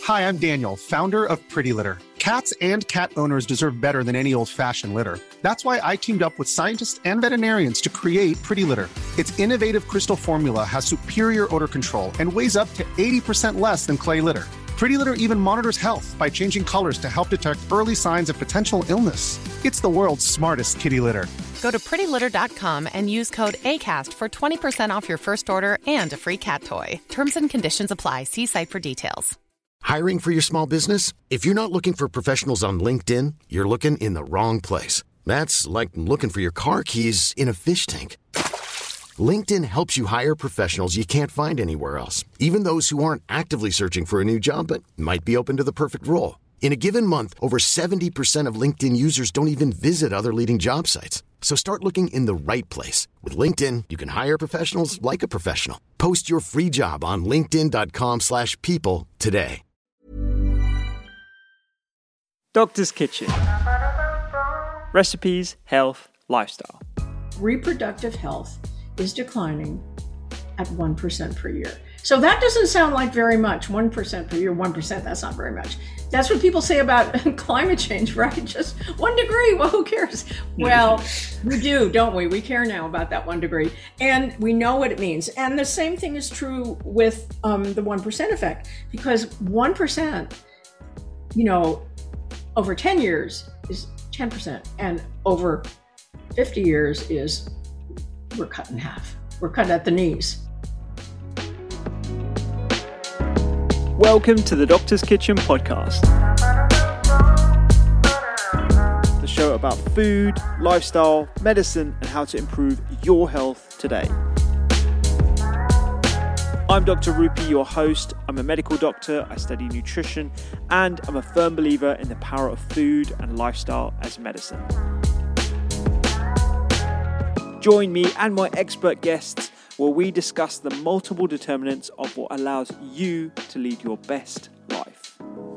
Hi, I'm Daniel, founder of Pretty Litter. Cats and cat owners deserve better than any old-fashioned litter. That's why I teamed up with scientists and veterinarians to create Pretty Litter. Its innovative crystal formula has superior odor control and weighs up to 80% less than clay litter. Pretty Litter even monitors health by changing colors to help detect early signs of potential illness. It's the world's smartest kitty litter. Go to prettylitter.com and use code ACAST for 20% off your first order and a free cat toy. Terms and conditions apply. See site for details. Hiring for your small business? If you're not looking for professionals on LinkedIn, you're looking in the wrong place. That's like looking for your car keys in a fish tank. LinkedIn helps you hire professionals you can't find anywhere else, even those who aren't actively searching for a new job but might be open to the perfect role. In a given month, over 70% of LinkedIn users don't even visit other leading job sites. So start looking in the right place. With LinkedIn, you can hire professionals like a professional. Post your free job on linkedin.com/people today. Doctor's Kitchen. Recipes, health, lifestyle. Reproductive health is declining at 1% per year. So that doesn't sound like very much. 1% per year, 1%, that's not very much. That's what people say about climate change, right? Just 1 degree, well, who cares? Well, we do, don't we? We care now about that 1 degree. And we know what it means. And the same thing is true with the 1% effect, because 1%, over 10 years is 10%. And over 50 years is, we're cut in half. We're cut at the knees. Welcome to the Doctor's Kitchen podcast. The show about food, lifestyle, medicine, and how to improve your health today. I'm Dr. Rupi, your host. I'm a medical doctor, I study nutrition, and I'm a firm believer in the power of food and lifestyle as medicine. Join me and my expert guests where we discuss the multiple determinants of what allows you to lead your best life.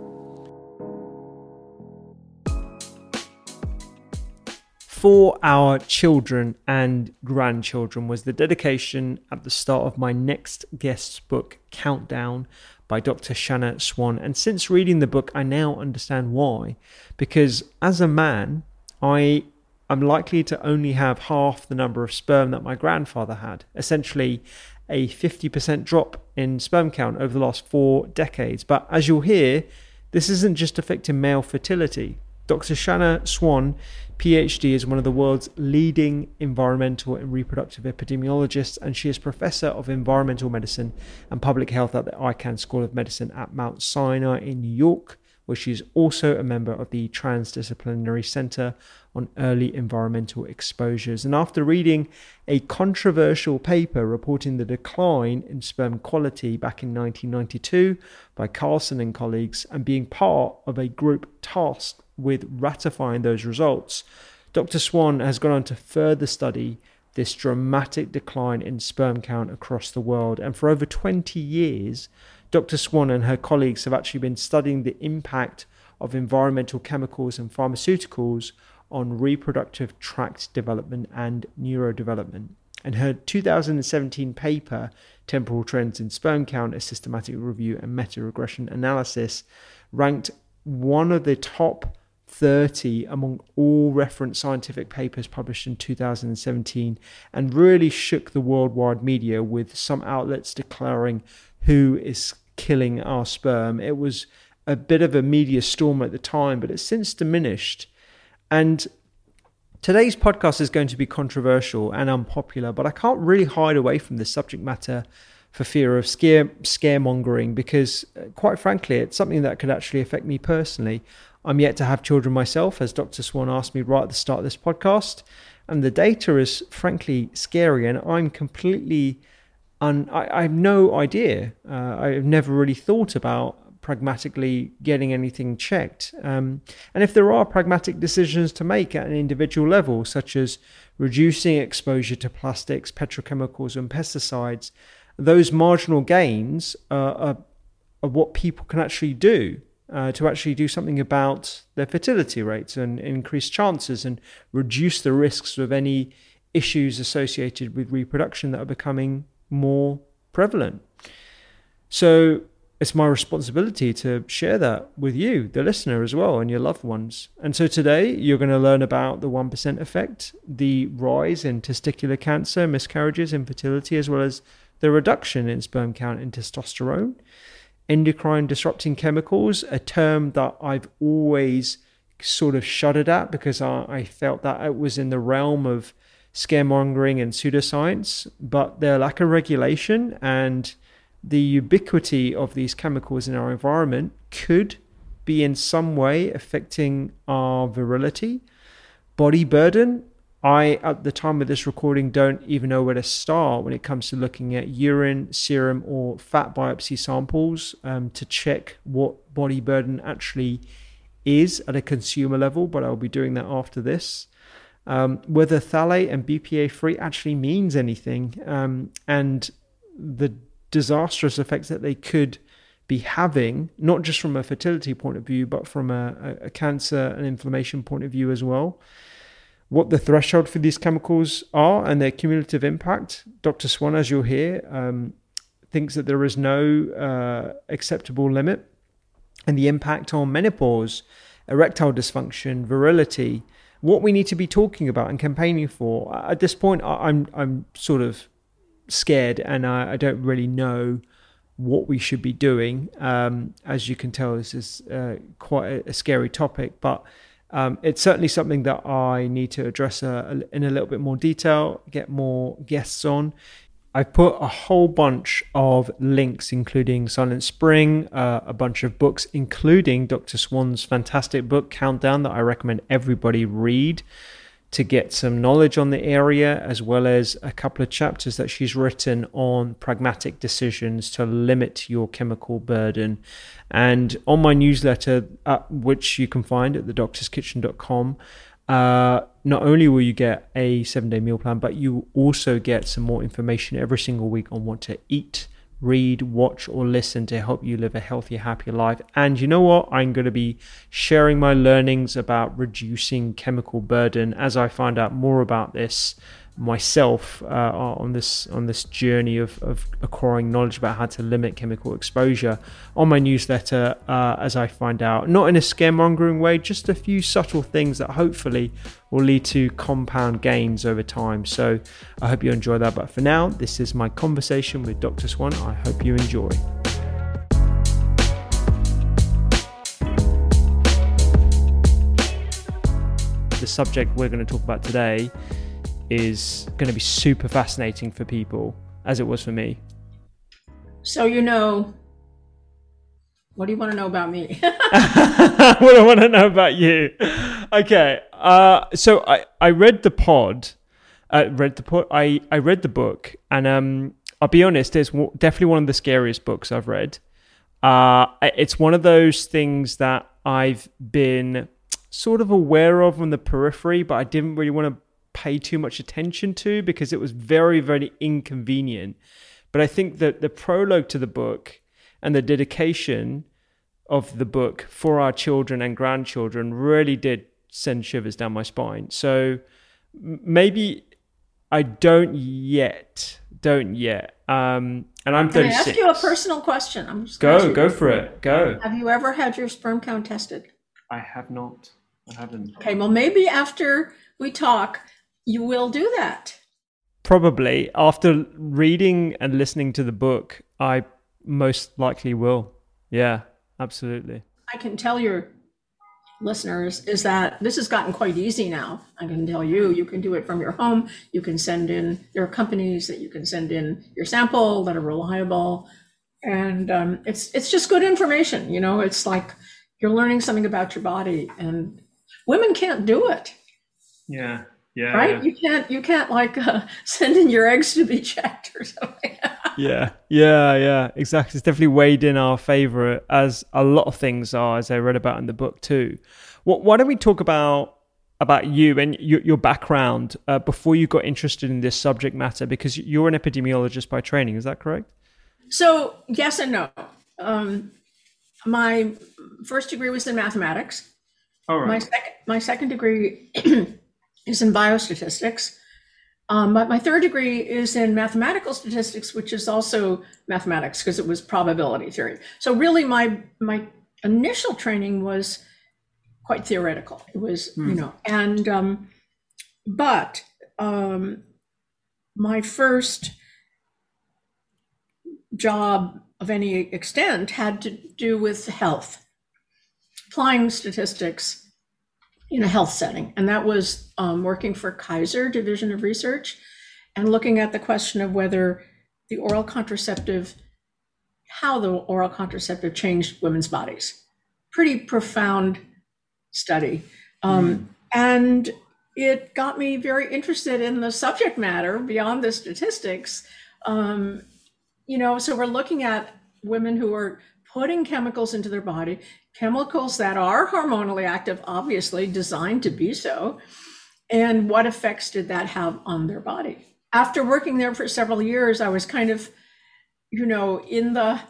For our children and grandchildren was the dedication at the start of my next guest's book, Countdown, by Dr. Shanna Swan. And since reading the book, I now understand why. Because as a man, I'm likely to only have half the number of sperm that my grandfather had. Essentially, a 50% drop in sperm count over the last 4 decades. But as you'll hear, this isn't just affecting male fertility. Dr. Shanna Swan, PhD, is one of the world's leading environmental and reproductive epidemiologists, and she is Professor of Environmental Medicine and Public Health at the Icahn School of Medicine at Mount Sinai in New York, where she's also a member of the Transdisciplinary Center on Early Environmental Exposures. And after reading a controversial paper reporting the decline in sperm quality back in 1992 by Carlson and colleagues, and being part of a group tasked with ratifying those results, Dr. Swan has gone on to further study this dramatic decline in sperm count across the world. And for over 20 years, Dr. Swan and her colleagues have actually been studying the impact of environmental chemicals and pharmaceuticals on reproductive tract development and neurodevelopment. And her 2017 paper, Temporal Trends in Sperm Count, a Systematic Review and Meta-Regression Analysis, ranked one of the top 30 among all reference scientific papers published in 2017, and really shook the worldwide media, with some outlets declaring who is killing our sperm. It was a bit of a media storm at the time, but it's since diminished. And today's podcast is going to be controversial and unpopular, but I can't really hide away from this subject matter for fear of scaremongering, because quite frankly, it's something that could actually affect me personally. I'm yet to have children myself, as Dr. Swan asked me right at the start of this podcast, and the data is frankly scary, and I'm completely I have no idea. I've never really thought about pragmatically getting anything checked. And if there are pragmatic decisions to make at an individual level, such as reducing exposure to plastics, petrochemicals, and pesticides, those marginal gains are what people can actually do to actually do something about their fertility rates and increase chances and reduce the risks of any issues associated with reproduction that are becoming more prevalent. So it's my responsibility to share that with you, the listener, as well, and your loved ones. And so today you're going to learn about the 1% effect, the rise in testicular cancer, miscarriages, infertility, as well as the reduction in sperm count and testosterone, endocrine disrupting chemicals, a term that I've always sort of shuddered at because I felt that it was in the realm of scaremongering and pseudoscience, but their lack of regulation and the ubiquity of these chemicals in our environment could be in some way affecting our virility. Body burden. I, at the time of this recording, don't even know where to start when it comes to looking at urine, serum, or fat biopsy samples to check what body burden actually is at a consumer level, but I'll be doing that after this. Whether phthalate and BPA free actually means anything, and the disastrous effects that they could be having, not just from a fertility point of view, but from a cancer and inflammation point of view as well. What the threshold for these chemicals are and their cumulative impact. Dr. Swan, as you'll hear, thinks that there is no acceptable limit, and the impact on menopause, erectile dysfunction, virility, what we need to be talking about and campaigning for. At this point, I'm sort of scared, and I don't really know what we should be doing. As you can tell, this is quite a scary topic, but it's certainly something that I need to address in a little bit more detail, get more guests on. I've put a whole bunch of links, including Silent Spring, a bunch of books, including Dr. Swan's fantastic book, Countdown, that I recommend everybody read to get some knowledge on the area, as well as a couple of chapters that she's written on pragmatic decisions to limit your chemical burden. And on my newsletter, which you can find at thedoctorskitchen.com, not only will you get a 7-day meal plan, but you also get some more information every single week on what to eat, read, watch, or listen to help you live a healthier, happier life. And you know what? I'm going to be sharing my learnings about reducing chemical burden as I find out more about this myself on this journey of acquiring knowledge about how to limit chemical exposure on my newsletter, as I find out, not in a scaremongering way, just a few subtle things that hopefully will lead to compound gains over time. So I hope you enjoy that. But for now, this is my conversation with Dr. Swan. I hope you enjoy. The subject we're going to talk about today is going to be super fascinating for people, as it was for me. So, what do you want to know about me? What do I want to know about you? Okay. So I read the pod. I read the book, and I'll be honest, it's definitely one of the scariest books I've read. It's one of those things that I've been sort of aware of on the periphery, but I didn't really want to pay too much attention to because it was very, very inconvenient. But I think that the prologue to the book and the dedication of the book for our children and grandchildren really did send shivers down my spine. So maybe I don't yet. And I'm 36. Can I ask you a personal question? I'm just go for it. Go. Have you ever had your sperm count tested? I have not. I haven't. Okay, well, maybe after we talk, you will do that. Probably. After reading and listening to the book, I most likely will. Yeah, absolutely. I can tell your listeners is that this has gotten quite easy now. I can tell you can do it from your home. You can send in, there are companies that you can send in your sample that are reliable. And it's just good information. It's like you're learning something about your body, and women can't do it. Yeah. Right? Yeah. You can't like send in your eggs to be checked or something. Yeah, exactly. It's definitely weighed in our favor, as a lot of things are, as I read about in the book too. Why don't we talk about you and your background before you got interested in this subject matter, because you're an epidemiologist by training, is that correct? So yes and no. My first degree was in mathematics. All right. My second degree is in biostatistics. But my third degree is in mathematical statistics, which is also mathematics because it was probability theory. So really my initial training was quite theoretical. It was, but my first job of any extent had to do with health, applying statistics in a health setting. And that was working for Kaiser Division of Research and looking at the question of whether how the oral contraceptive changed women's bodies. Pretty profound study. And it got me very interested in the subject matter beyond the statistics. So we're looking at women who are putting chemicals into their body, chemicals that are hormonally active, obviously designed to be so. And what effects did that have on their body? After working there for several years, I was kind of, in the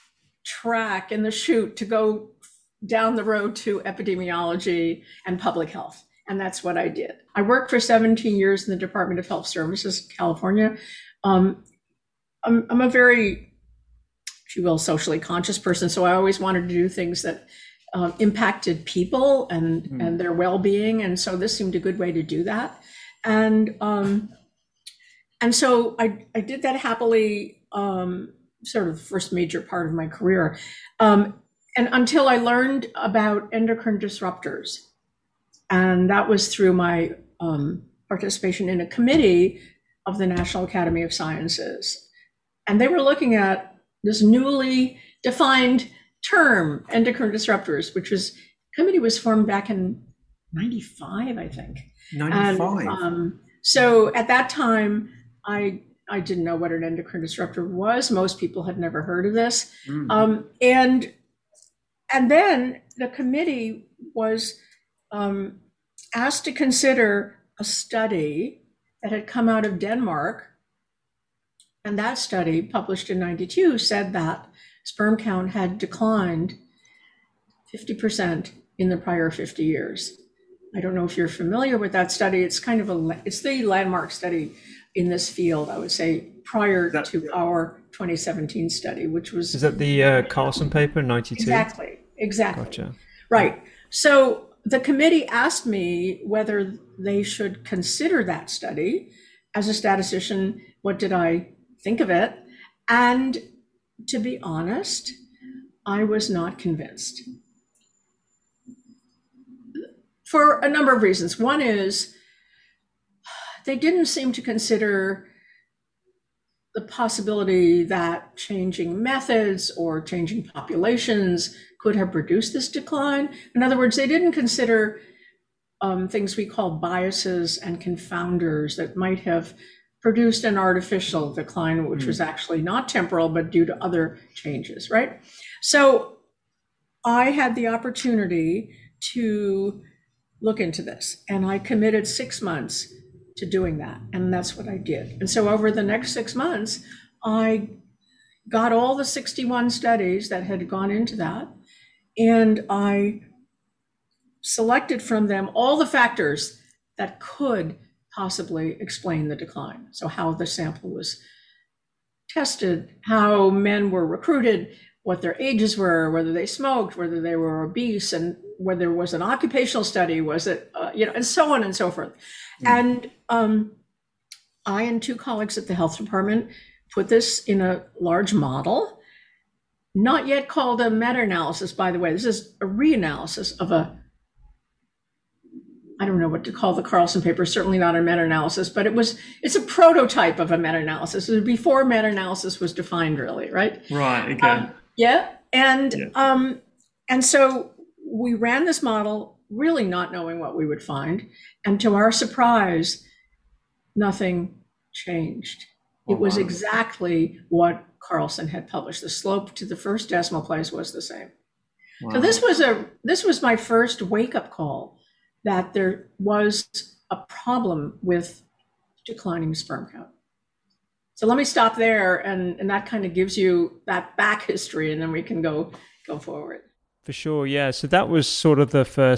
chute to go down the road to epidemiology and public health. And that's what I did. I worked for 17 years in the Department of Health Services, California. I'm a very, if you will, socially conscious person. So I always wanted to do things that impacted people and their well-being. And so this seemed a good way to do that. And so I did that happily, sort of the first major part of my career. And until I learned about endocrine disruptors. And that was through my participation in a committee of the National Academy of Sciences. And they were looking at this newly defined term, endocrine disruptors, committee was formed back in 95, I think. 95. And, so at that time, I didn't know what an endocrine disruptor was. Most people had never heard of this. And then the committee was asked to consider a study that had come out of Denmark. And that study, published in 92, said that sperm count had declined 50% in the prior 50 years. I don't know if you're familiar with that study. It's kind of it's the landmark study in this field, I would say, prior to our 2017 study, which was... Is that the Carlson paper, 92? Exactly. Gotcha. Right. So the committee asked me whether they should consider that study. As a statistician, what did I think of it? And to be honest, I was not convinced. For a number of reasons. One is they didn't seem to consider the possibility that changing methods or changing populations could have produced this decline. In other words, they didn't consider things we call biases and confounders that might have produced an artificial decline, which was actually not temporal, but due to other changes, right? So I had the opportunity to look into this, and I committed 6 months to doing that, and that's what I did. And so over the next 6 months, I got all the 61 studies that had gone into that, and I selected from them all the factors that could possibly explain the decline. So how the sample was tested, how men were recruited, what their ages were, whether they smoked, whether they were obese, and whether there was an occupational study, was it, and so on and so forth. And I and two colleagues at the health department put this in a large model, not yet called a meta-analysis, by the way. This is a reanalysis of I don't know what to call the Carlson paper, certainly not a meta-analysis, but it's a prototype of a meta-analysis. It was before meta-analysis was defined, really, right? Right, okay. And so we ran this model really not knowing what we would find. And to our surprise, nothing changed. It was exactly what Carlson had published. The slope to the first decimal place was the same. Wow. So this was my first wake-up call that there was a problem with declining sperm count. So let me stop there, and that kind of gives you that back history, and then we can go forward. For sure, yeah. So that was sort of the first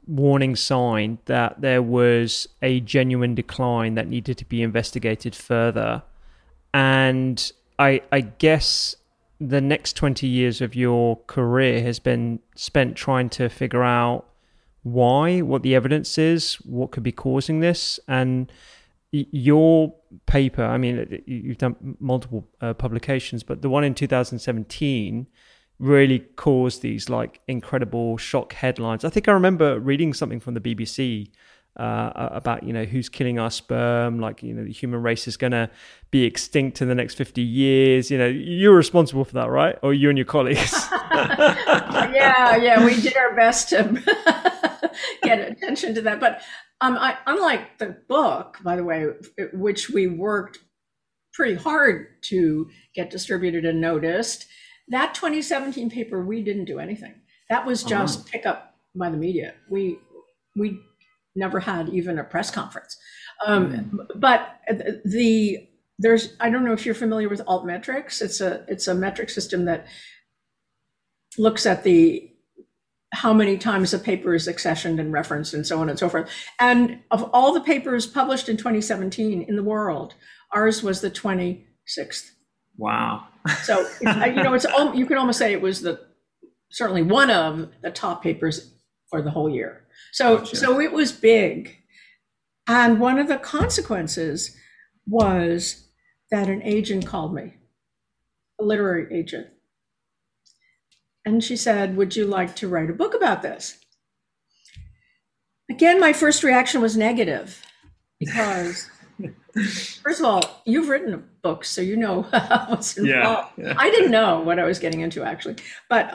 warning sign that there was a genuine decline that needed to be investigated further. And I guess the next 20 years of your career has been spent trying to figure out why, what the evidence is, what could be causing this. And your paper, I mean, you've done multiple publications, but the one in 2017 really caused these like incredible shock headlines. I think I remember reading something from the BBC about, who's killing our sperm, like, the human race is going to be extinct in the next 50 years. You're responsible for that, right? Or you and your colleagues? Yeah, we did our best to get attention to that. But unlike the book, by the way, which we worked pretty hard to get distributed and noticed, that 2017 paper, we didn't do anything. That was just pick up by the media. We never had even a press conference. But there's, I don't know if you're familiar with altmetrics. It's a metric system that looks at how many times a paper is accessioned and referenced and so on and so forth. And of all the papers published in 2017 in the world, ours was the 26th. Wow. So, it's you can almost say it was certainly one of the top papers for the whole year. So, Gotcha. So it was big. And one of the consequences was that an agent called me, a literary agent. And she said, "Would you like to write a book about this?" Again, my first reaction was negative because, first of all, you've written a book, so you know what's involved. Yeah. I didn't know what I was getting into, actually. But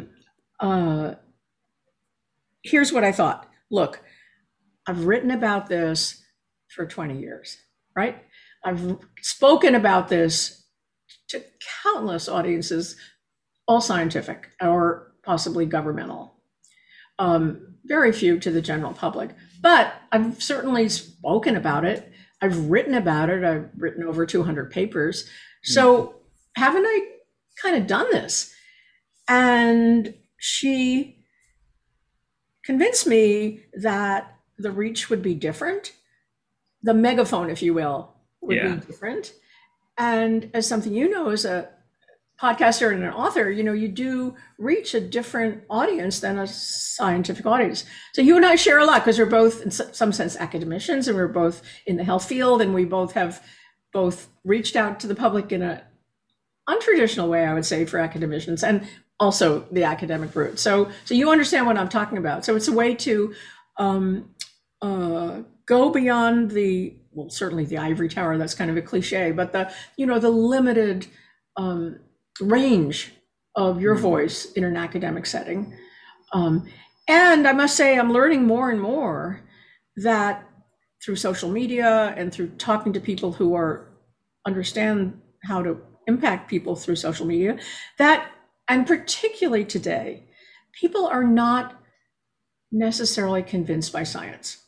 here's what I thought. Look, I've written about this for 20 years, right? I've spoken about this to countless audiences, all scientific or possibly governmental. Very few to the general public, but I've certainly spoken about it. I've written about it. I've written over 200 papers. So haven't I kind of done this? And she convinced me that the reach would be different. The megaphone, if you will, would be different. And as something as a podcaster and an author, you do reach a different audience than a scientific audience. So you and I share a lot because we're both, in some sense, academicians, and we're both in the health field, and we both have reached out to the public in a untraditional way, I would say, for academicians, and also the academic route. So you understand what I'm talking about. So it's a way to go beyond certainly the ivory tower. That's kind of a cliche, but the limited range of your voice in an academic setting. And I must say, I'm learning more and more that through social media and through talking to people who understand how to impact people through social media, and particularly today, people are not necessarily convinced by science.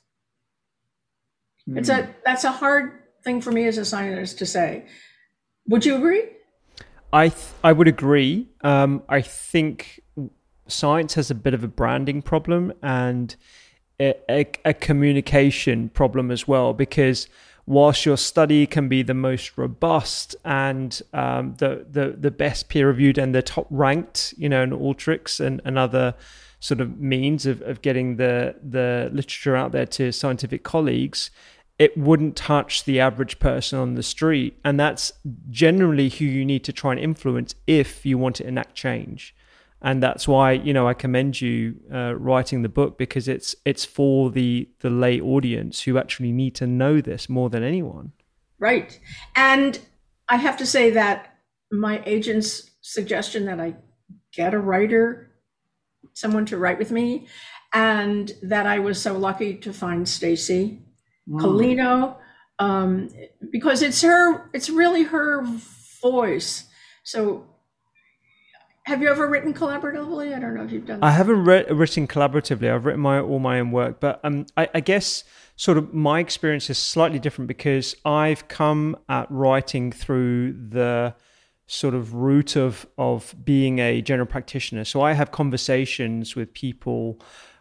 That's a hard thing for me as a scientist to say. Would you agree? I would agree. I think science has a bit of a branding problem and a communication problem as well, because whilst your study can be the most robust and the best peer-reviewed and the top ranked, in Alteryx and other sort of means of getting the literature out there to scientific colleagues, it wouldn't touch the average person on the street. And that's generally who you need to try and influence if you want to enact change. And that's why, I commend you writing the book, because it's for the lay audience who actually need to know this more than anyone. Right. And I have to say that my agent's suggestion that I get a writer, someone to write with me, and that I was so lucky to find Stacy Colino, because it's really her voice. So have you ever written collaboratively? I don't know if you've done that. I haven't written collaboratively. I've written all my own work, but I guess sort of my experience is slightly different because I've come at writing through the sort of route of being a general practitioner. So I have conversations with people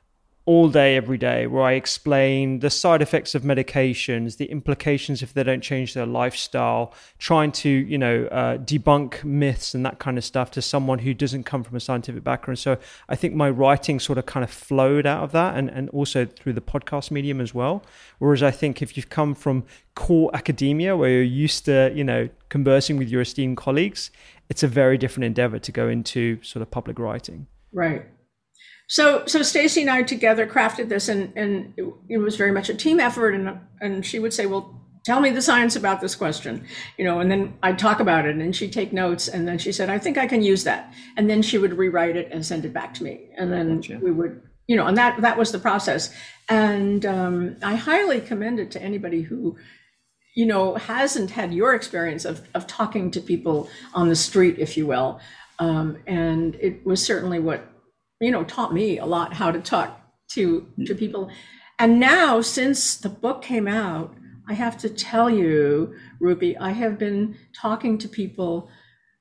all day, every day, where I explain the side effects of medications, the implications if they don't change their lifestyle, trying to, debunk myths and that kind of stuff to someone who doesn't come from a scientific background. So I think my writing sort of kind of flowed out of that, and also through the podcast medium as well. Whereas I think if you've come from core academia where you're used to, conversing with your esteemed colleagues, it's a very different endeavor to go into sort of public writing. Right. So Stacey and I together crafted this, and it was very much a team effort. And she would say, well, tell me the science about this question, and then I'd talk about it, and she'd take notes. And then she said, I think I can use that. And then she would rewrite it and send it back to me. And then we would, and that was the process. And I highly commend it to anybody who, hasn't had your experience of talking to people on the street, if you will. And it was certainly what, taught me a lot how to talk to people. And now, since the book came out, I have to tell you, Ruby, I have been talking to people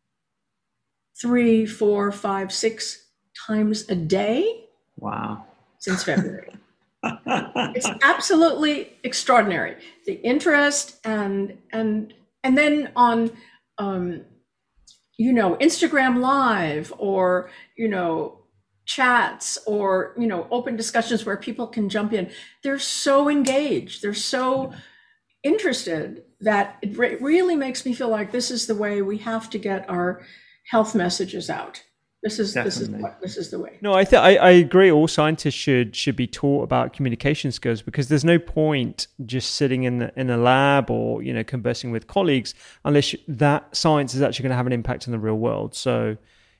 3, 4, 5, 6 times a day. Wow. Since February. It's absolutely extraordinary. The interest and then on Instagram Live or chats or open discussions where people can jump in. They're so engaged. They're so interested that it really makes me feel like this is the way we have to get our health messages out. This is the way. No, I agree. All scientists should be taught about communication skills, because there's no point just sitting in a lab or conversing with colleagues unless that science is actually going to have an impact in the real world. So,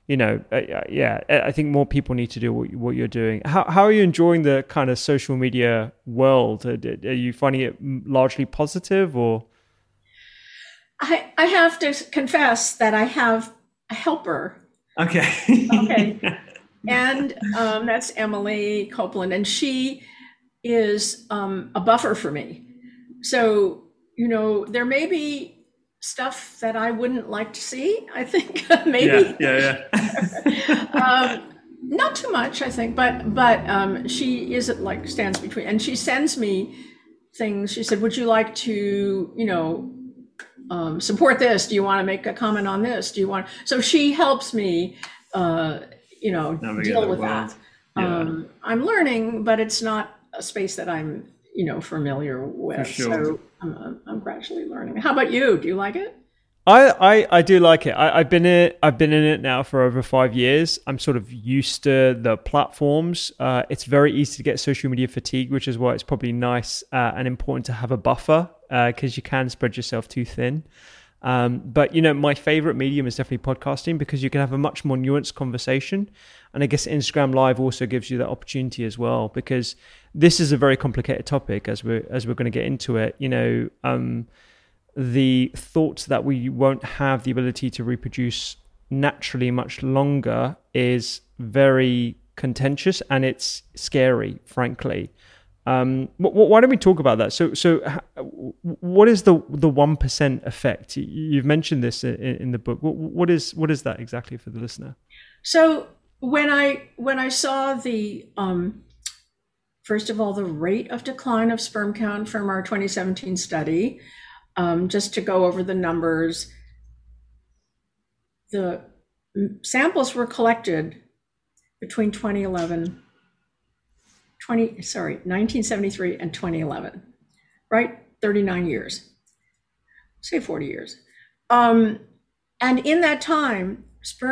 I think more people need to do what you're doing. How are you enjoying the kind of social media world? Are you finding it largely positive, or? I have to confess that I have a helper. Okay. And that's Emily Copeland, and she is a buffer for me. So, there may be stuff that I wouldn't like to see, I think, maybe. Yeah. Not too much, I think, but she stands between, and she sends me things. She said, would you like to, support this? Do you want to make a comment on this? So she helps me, deal with that. Yeah. I'm learning, but it's not a space that I'm, familiar with. For sure. So I'm gradually learning. How about you? Do you like it? I do like it. I've been in it now for over 5 years. I'm sort of used to the platforms. It's very easy to get social media fatigue, which is why it's probably nice and important to have a buffer, because you can spread yourself too thin. But my favorite medium is definitely podcasting, because you can have a much more nuanced conversation. And I guess Instagram Live also gives you that opportunity as well, because this is a very complicated topic as we're going to get into it. The thought that we won't have the ability to reproduce naturally much longer is very contentious, and it's scary, frankly. Why don't we talk about that? So what is the 1% effect? You've mentioned this in the book. What is that exactly for the listener? So when I saw the first of all, the rate of decline of sperm count from our 2017 study, just to go over the numbers, the samples were collected between 1973 and 2011, right? 39 years, say 40 years. And in that time,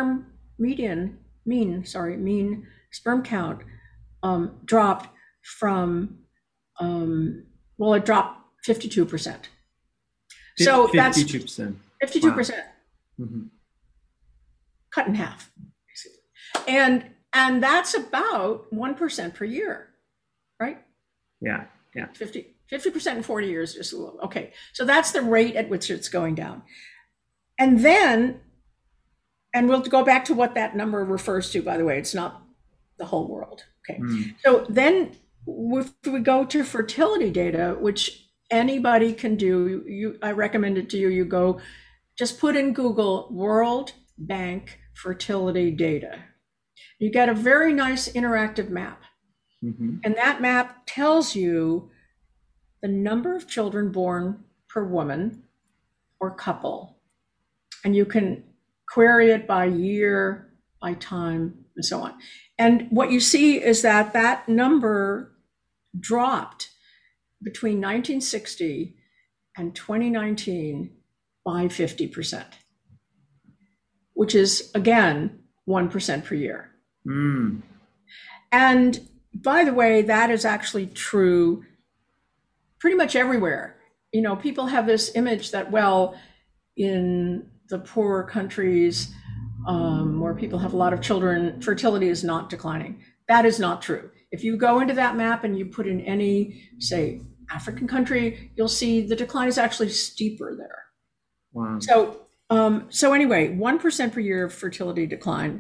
mean sperm count dropped from, it dropped 52%. So 52%. That's 52%. Wow. Mm-hmm. Cut in half. And that's about 1% per year, right? Yeah. 50% in 40 years, just a little. Okay, so that's the rate at which it's going down. And then, and we'll go back to what that number refers to, by the way, it's not the whole world. Okay, So then if we go to fertility data, which anybody can do, I recommend it to you, you go, just put in Google World Bank fertility data. You get a very nice interactive map. Mm-hmm. And that map tells you the number of children born per woman or couple. And you can query it by year, by time, and so on. And what you see is that that number dropped between 1960 and 2019 by 50%, which is, again, 1% per year. Mm. And by the way, that is actually true pretty much everywhere. You know, people have this image that, well, in the poorer countries where people have a lot of children, fertility is not declining. That is not true. If you go into that map and you put in any, say, African country, you'll see the decline is actually steeper there. Wow. So anyway, 1% per year of fertility decline.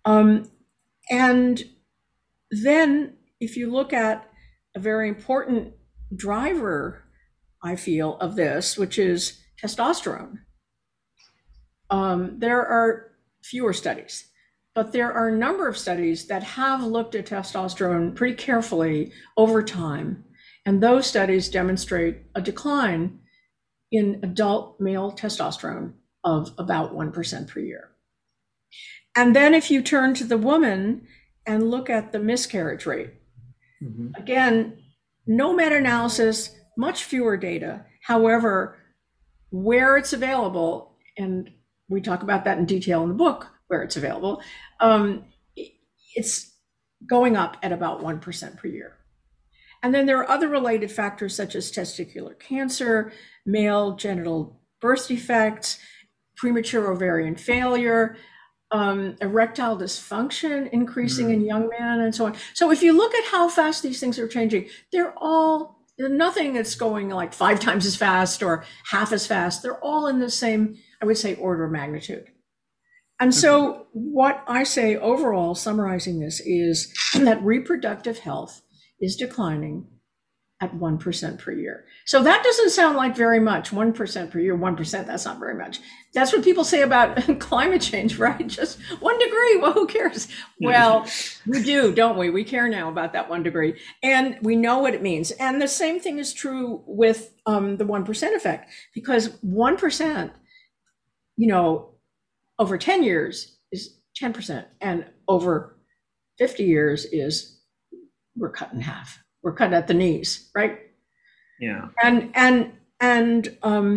And then if you look at a very important driver, I feel, of this, which is testosterone, there are fewer studies, but there are a number of studies that have looked at testosterone pretty carefully over time. And those studies demonstrate a decline in adult male testosterone of about 1% per year. And then if you turn to the woman and look at the miscarriage rate, again, no meta-analysis, much fewer data. However, where it's available, and we talk about that in detail in the book, where it's available, it's going up at about 1% per year. And then there are other related factors such as testicular cancer, male genital birth defects, premature ovarian failure, erectile dysfunction increasing in young men, and so on. So if you look at how fast these things are changing, there's nothing that's going like 5 times as fast or half as fast. They're all in the same, I would say, order of magnitude. And so what I say overall, summarizing this, is that reproductive health is declining at 1% per year. So that doesn't sound like very much. 1% per year, 1%, that's not very much. That's what people say about climate change, right? Just 1 degree, well, who cares? Well, we do, don't we? We care now about that 1 degree, and we know what it means. And the same thing is true with the 1% effect, because 1%, over 10 years is 10%, and over 50 years we're cut in half. We're cut at the knees, right? Yeah. And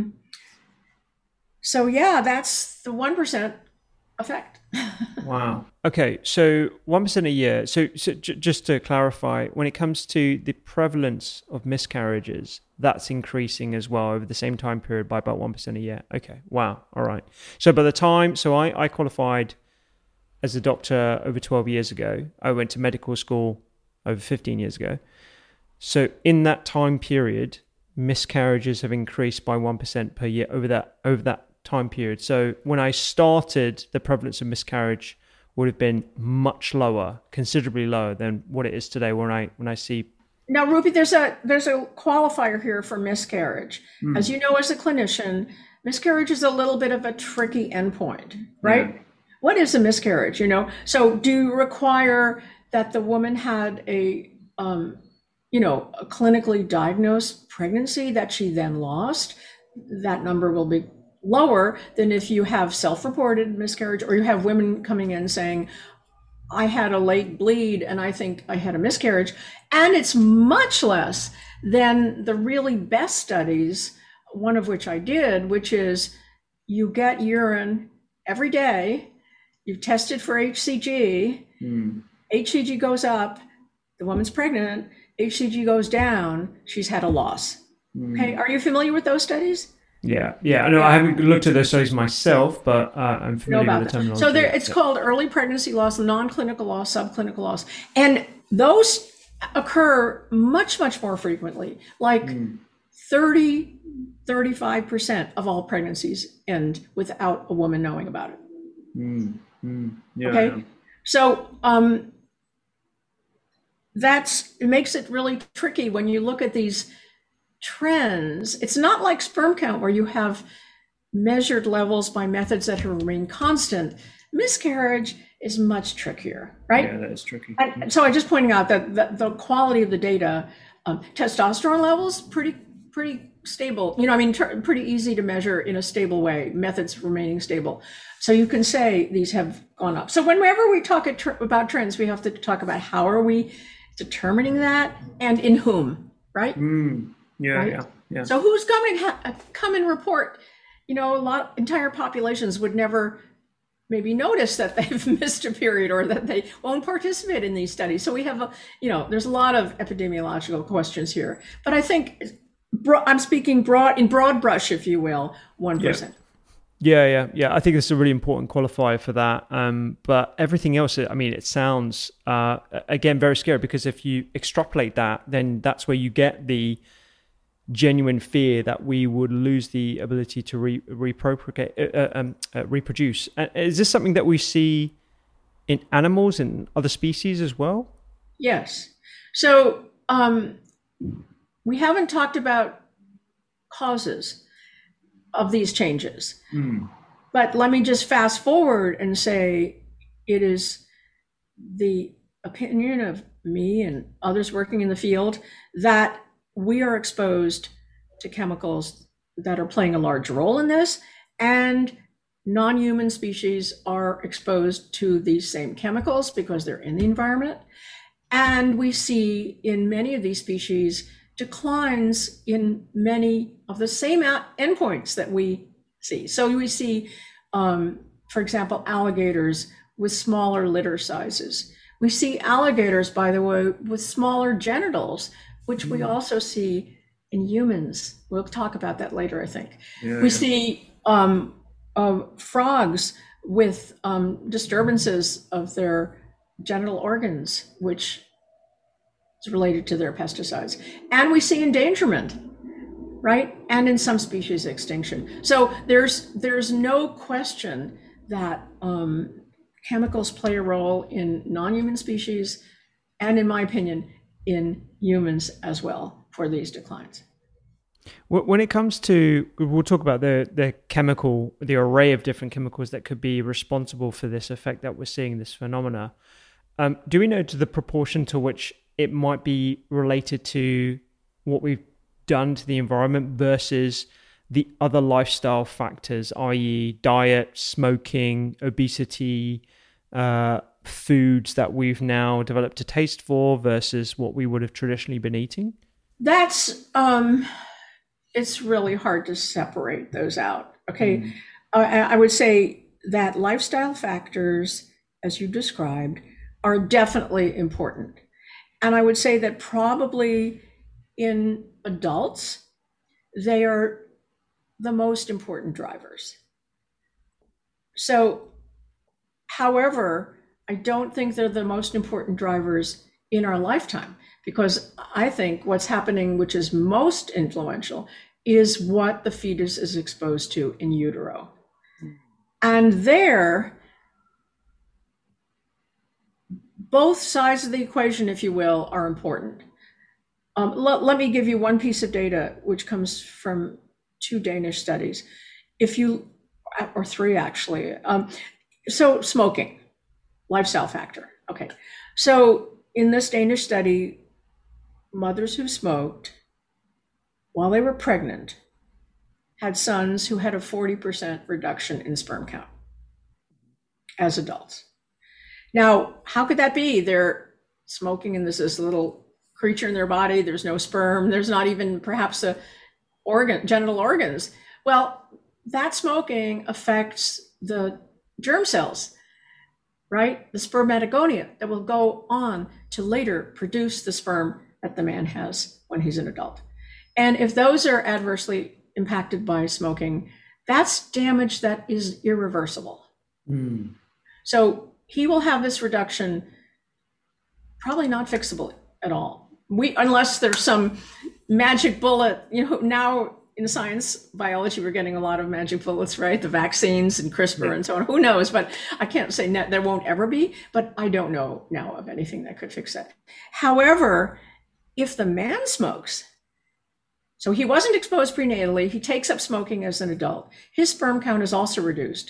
so yeah, that's the 1% effect. Wow. Okay, so 1% a year. So just to clarify, when it comes to the prevalence of miscarriages, that's increasing as well over the same time period by about 1% a year. Okay, wow. All right. So by the time, I qualified as a doctor over 12 years ago. I went to medical school over 15 years ago. So in that time period, miscarriages have increased by 1% per year over that time period. So when I started, the prevalence of miscarriage would have been much lower, considerably lower than what it is today. When I see now, Rupi, there's a qualifier here for miscarriage. As you know, as a clinician, miscarriage is a little bit of a tricky endpoint, right? Yeah. What is a miscarriage? So do you require that the woman had a clinically diagnosed pregnancy that she then lost? That number will be lower than if you have self-reported miscarriage, or you have women coming in saying, I had a late bleed and I think I had a miscarriage. And it's much less than the really best studies, one of which I did, which is you get urine every day, you've tested for HCG, HCG goes up, the woman's pregnant, HCG goes down, she's had a loss. Okay, are you familiar with those studies? Yeah. No, I haven't looked at those studies myself, but I'm familiar with the terminology. So it's called early pregnancy loss, non-clinical loss, subclinical loss. And those occur much, much more frequently. Like 30, 35% of all pregnancies end without a woman knowing about it. Yeah. Okay. So it makes it really tricky when you look at these trends. It's not like sperm count where you have measured levels by methods that have remained constant. Miscarriage is much trickier, right? Yeah, that is tricky. And so I'm just pointing out that the quality of the data, testosterone levels, pretty stable. Pretty easy to measure in a stable way, methods remaining stable. So you can say these have gone up. So whenever we talk about trends, we have to talk about how are we determining that and in whom, right? Yeah, right? yeah. So who's going to come and report? Entire populations would never maybe notice that they've missed a period or that they won't participate in these studies. So we have, there's a lot of epidemiological questions here. But I think I'm speaking in broad brush, if you will, 1%. Yeah. I think this is a really important qualifier for that. But everything else, it sounds, again, very scary, because if you extrapolate that, then that's where you get the genuine fear that we would lose the ability to reproduce. Is this something that we see in animals and other species as well? Yes. So we haven't talked about causes of these changes, but let me just fast forward and say it is the opinion of me and others working in the field that we are exposed to chemicals that are playing a large role in this, and non-human species are exposed to these same chemicals because they're in the environment. And we see in many of these species declines in many of the same endpoints that we see. So we see, for example, alligators with smaller litter sizes. We see alligators, by the way, with smaller genitals, which we also see in humans. We'll talk about that later, I think. We see frogs with disturbances of their genital organs, which is related to their pesticides. And we see endangerment, right? And in some species, extinction. So there's no question that chemicals play a role in non-human species, and in my opinion, in humans as well, for these declines. When it comes to, we'll talk about the array of different chemicals that could be responsible for this effect that we're seeing, this phenomena. Do we know to the proportion to which it might be related to what we've done to the environment versus the other lifestyle factors, i.e. diet, smoking, obesity, foods that we've now developed a taste for versus what we would have traditionally been eating? That's, it's really hard to separate those out. Okay. I would say that lifestyle factors, as you described, are definitely important. And I would say that probably in adults, they are the most important drivers. So, however, I don't think they're the most important drivers in our lifetime, because I think what's happening, which is most influential, is what the fetus is exposed to in utero. And there, both sides of the equation, if you will, are important. Let me give you one piece of data, which comes from 2 Danish studies, or 3 actually. So smoking, lifestyle factor. Okay. So in this Danish study, mothers who smoked while they were pregnant had sons who had a 40% reduction in sperm count as adults. Now, how could that be? They're smoking and there's this little creature in their body. There's no sperm. There's not even perhaps genital organs. Well, that smoking affects the germ cells, right? The spermatogonia that will go on to later produce the sperm that the man has when he's an adult. And if those are adversely impacted by smoking, that's damage that is irreversible. So he will have this reduction, probably not fixable at all. Unless there's some magic bullet, now in science, biology, we're getting a lot of magic bullets, right? The vaccines and CRISPR and so on, who knows? But I can't say there won't ever be, but I don't know now of anything that could fix that. However, if the man smokes, so he wasn't exposed prenatally, he takes up smoking as an adult, his sperm count is also reduced.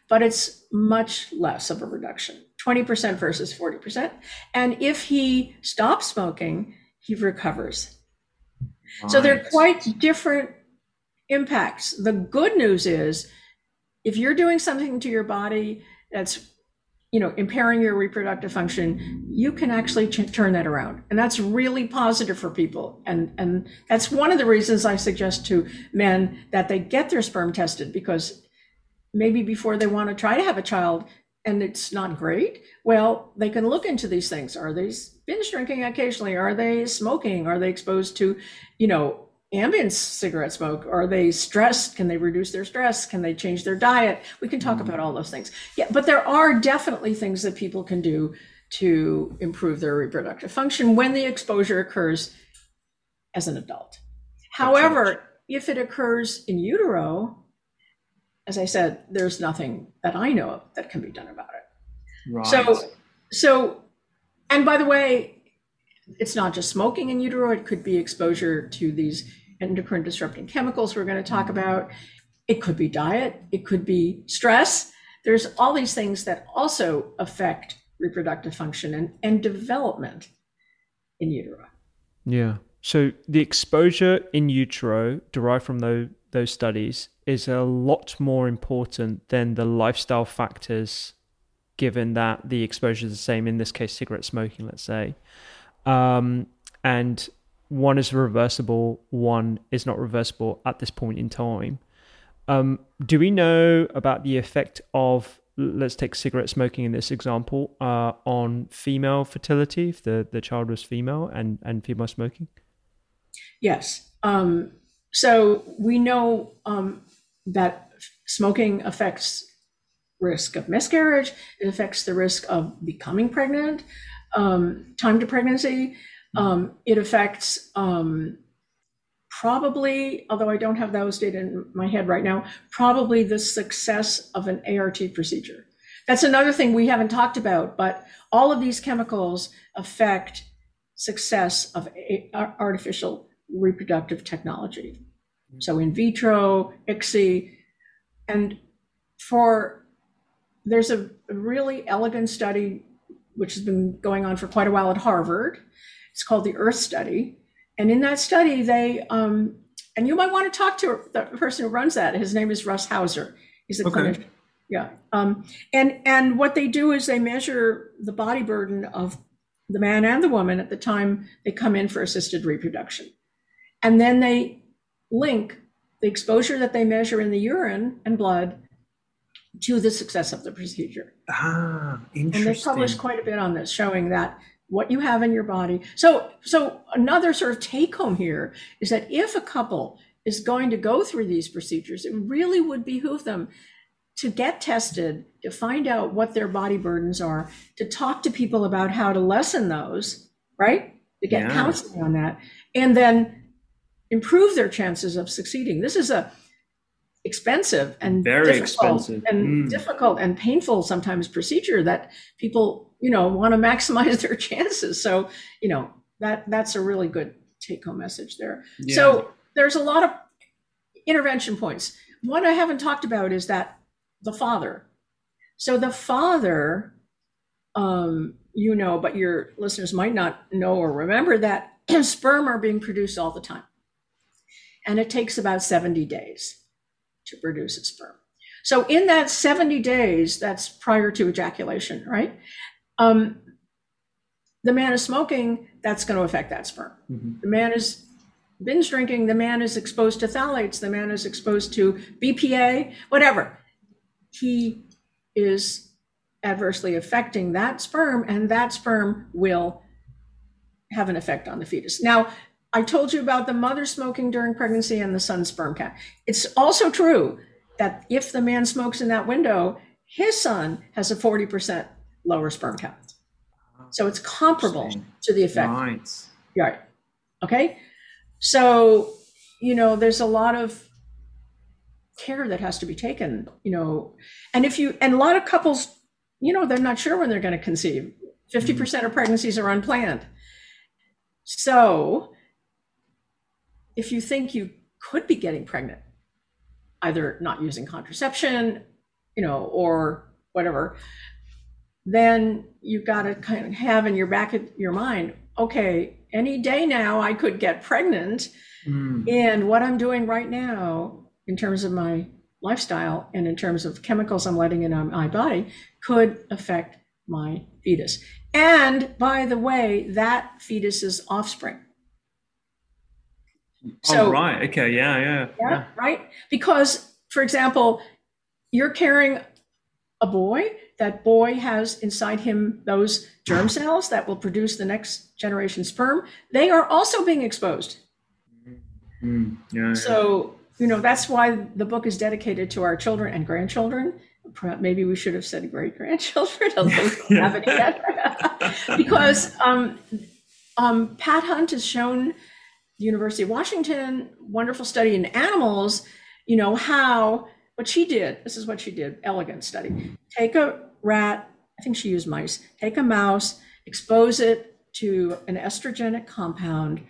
but it's much less of a reduction, 20% versus 40%. And if he stops smoking, he recovers. Right. So they're quite different impacts. The good news is, if you're doing something to your body that's, impairing your reproductive function, you can actually turn that around. And that's really positive for people. And that's one of the reasons I suggest to men that they get their sperm tested, because maybe before they want to try to have a child and it's not great, well, they can look into these things. Are they binge drinking occasionally? Are they smoking? Are they exposed to, ambient cigarette smoke? Are they stressed? Can they reduce their stress? Can they change their diet? We can talk about all those things. Yeah, but there are definitely things that people can do to improve their reproductive function when the exposure occurs as an adult. However, if it occurs in utero, as I said, there's nothing that I know of that can be done about it. Right. So, and by the way, it's not just smoking in utero. It could be exposure to these endocrine disrupting chemicals we're going to talk about. It could be diet. It could be stress. There's all these things that also affect reproductive function and development in utero. Yeah. So the exposure in utero derived from those studies is a lot more important than the lifestyle factors, given that the exposure is the same, in this case, cigarette smoking, let's say. And one is reversible, one is not reversible at this point in time. Do we know about the effect of, let's take cigarette smoking in this example, on female fertility, if the child was female, and female smoking? Yes. So we know that smoking affects risk of miscarriage. It affects the risk of becoming pregnant, time to pregnancy. It affects probably, although I don't have those data in my head right now, probably the success of an ART procedure. That's another thing we haven't talked about, but all of these chemicals affect success of artificial reproductive technology. So in vitro, ICSI, and there's a really elegant study which has been going on for quite a while at Harvard. It's called the Earth Study. And in that study, they, and you might want to talk to the person who runs that. His name is Russ Hauser. He's a clinician. Yeah. And what they do is they measure the body burden of the man and the woman at the time they come in for assisted reproduction. And then they link the exposure that they measure in the urine and blood to the success of the procedure. Interesting. And they've published quite a bit on this, showing that what you have in your body. So another sort of take home here is that if a couple is going to go through these procedures, it really would behoove them to get tested, to find out what their body burdens are, to talk to people about how to lessen those, right? To get counseling on that, and then improve their chances of succeeding. This is a expensive and very expensive and difficult and painful sometimes procedure that people, want to maximize their chances. So, that's a really good take home message there. Yeah. So there's a lot of intervention points. One I haven't talked about is that the father. So the father, but your listeners might not know or remember that sperm are being produced all the time. And it takes about 70 days to produce a sperm. So in that 70 days, that's prior to ejaculation, right? The man is smoking, that's going to affect that sperm. Mm-hmm. The man is binge drinking, the man is exposed to phthalates, the man is exposed to BPA, whatever. He is adversely affecting that sperm, and that sperm will have an effect on the fetus. Now, I told you about the mother smoking during pregnancy and the son's sperm count. It's also true that if the man smokes in that window, his son has a 40% lower sperm count. So it's comparable to the effect. Right. Right. Okay. So, there's a lot of care that has to be taken, and a lot of couples, they're not sure when they're going to conceive. 50% of pregnancies are unplanned. So if you think you could be getting pregnant, either not using contraception or whatever, then you've got to kind of have in your back of your mind, okay, any day now I could get pregnant, and what I'm doing right now in terms of my lifestyle and in terms of chemicals I'm letting in my body could affect my fetus. And by the way, that fetus's offspring. So, right. Okay. Yeah. Right. Because, for example, you're carrying a boy. That boy has inside him those germ cells that will produce the next generation sperm. They are also being exposed. So, that's why the book is dedicated to our children and grandchildren. Maybe we should have said great grandchildren, although we haven't yet. Because Pat Hunt has shown the University of Washington, wonderful study in animals, what she did, this is what she did, elegant study. Take a rat, I think she used mice, take a mouse, expose it to an estrogenic compound,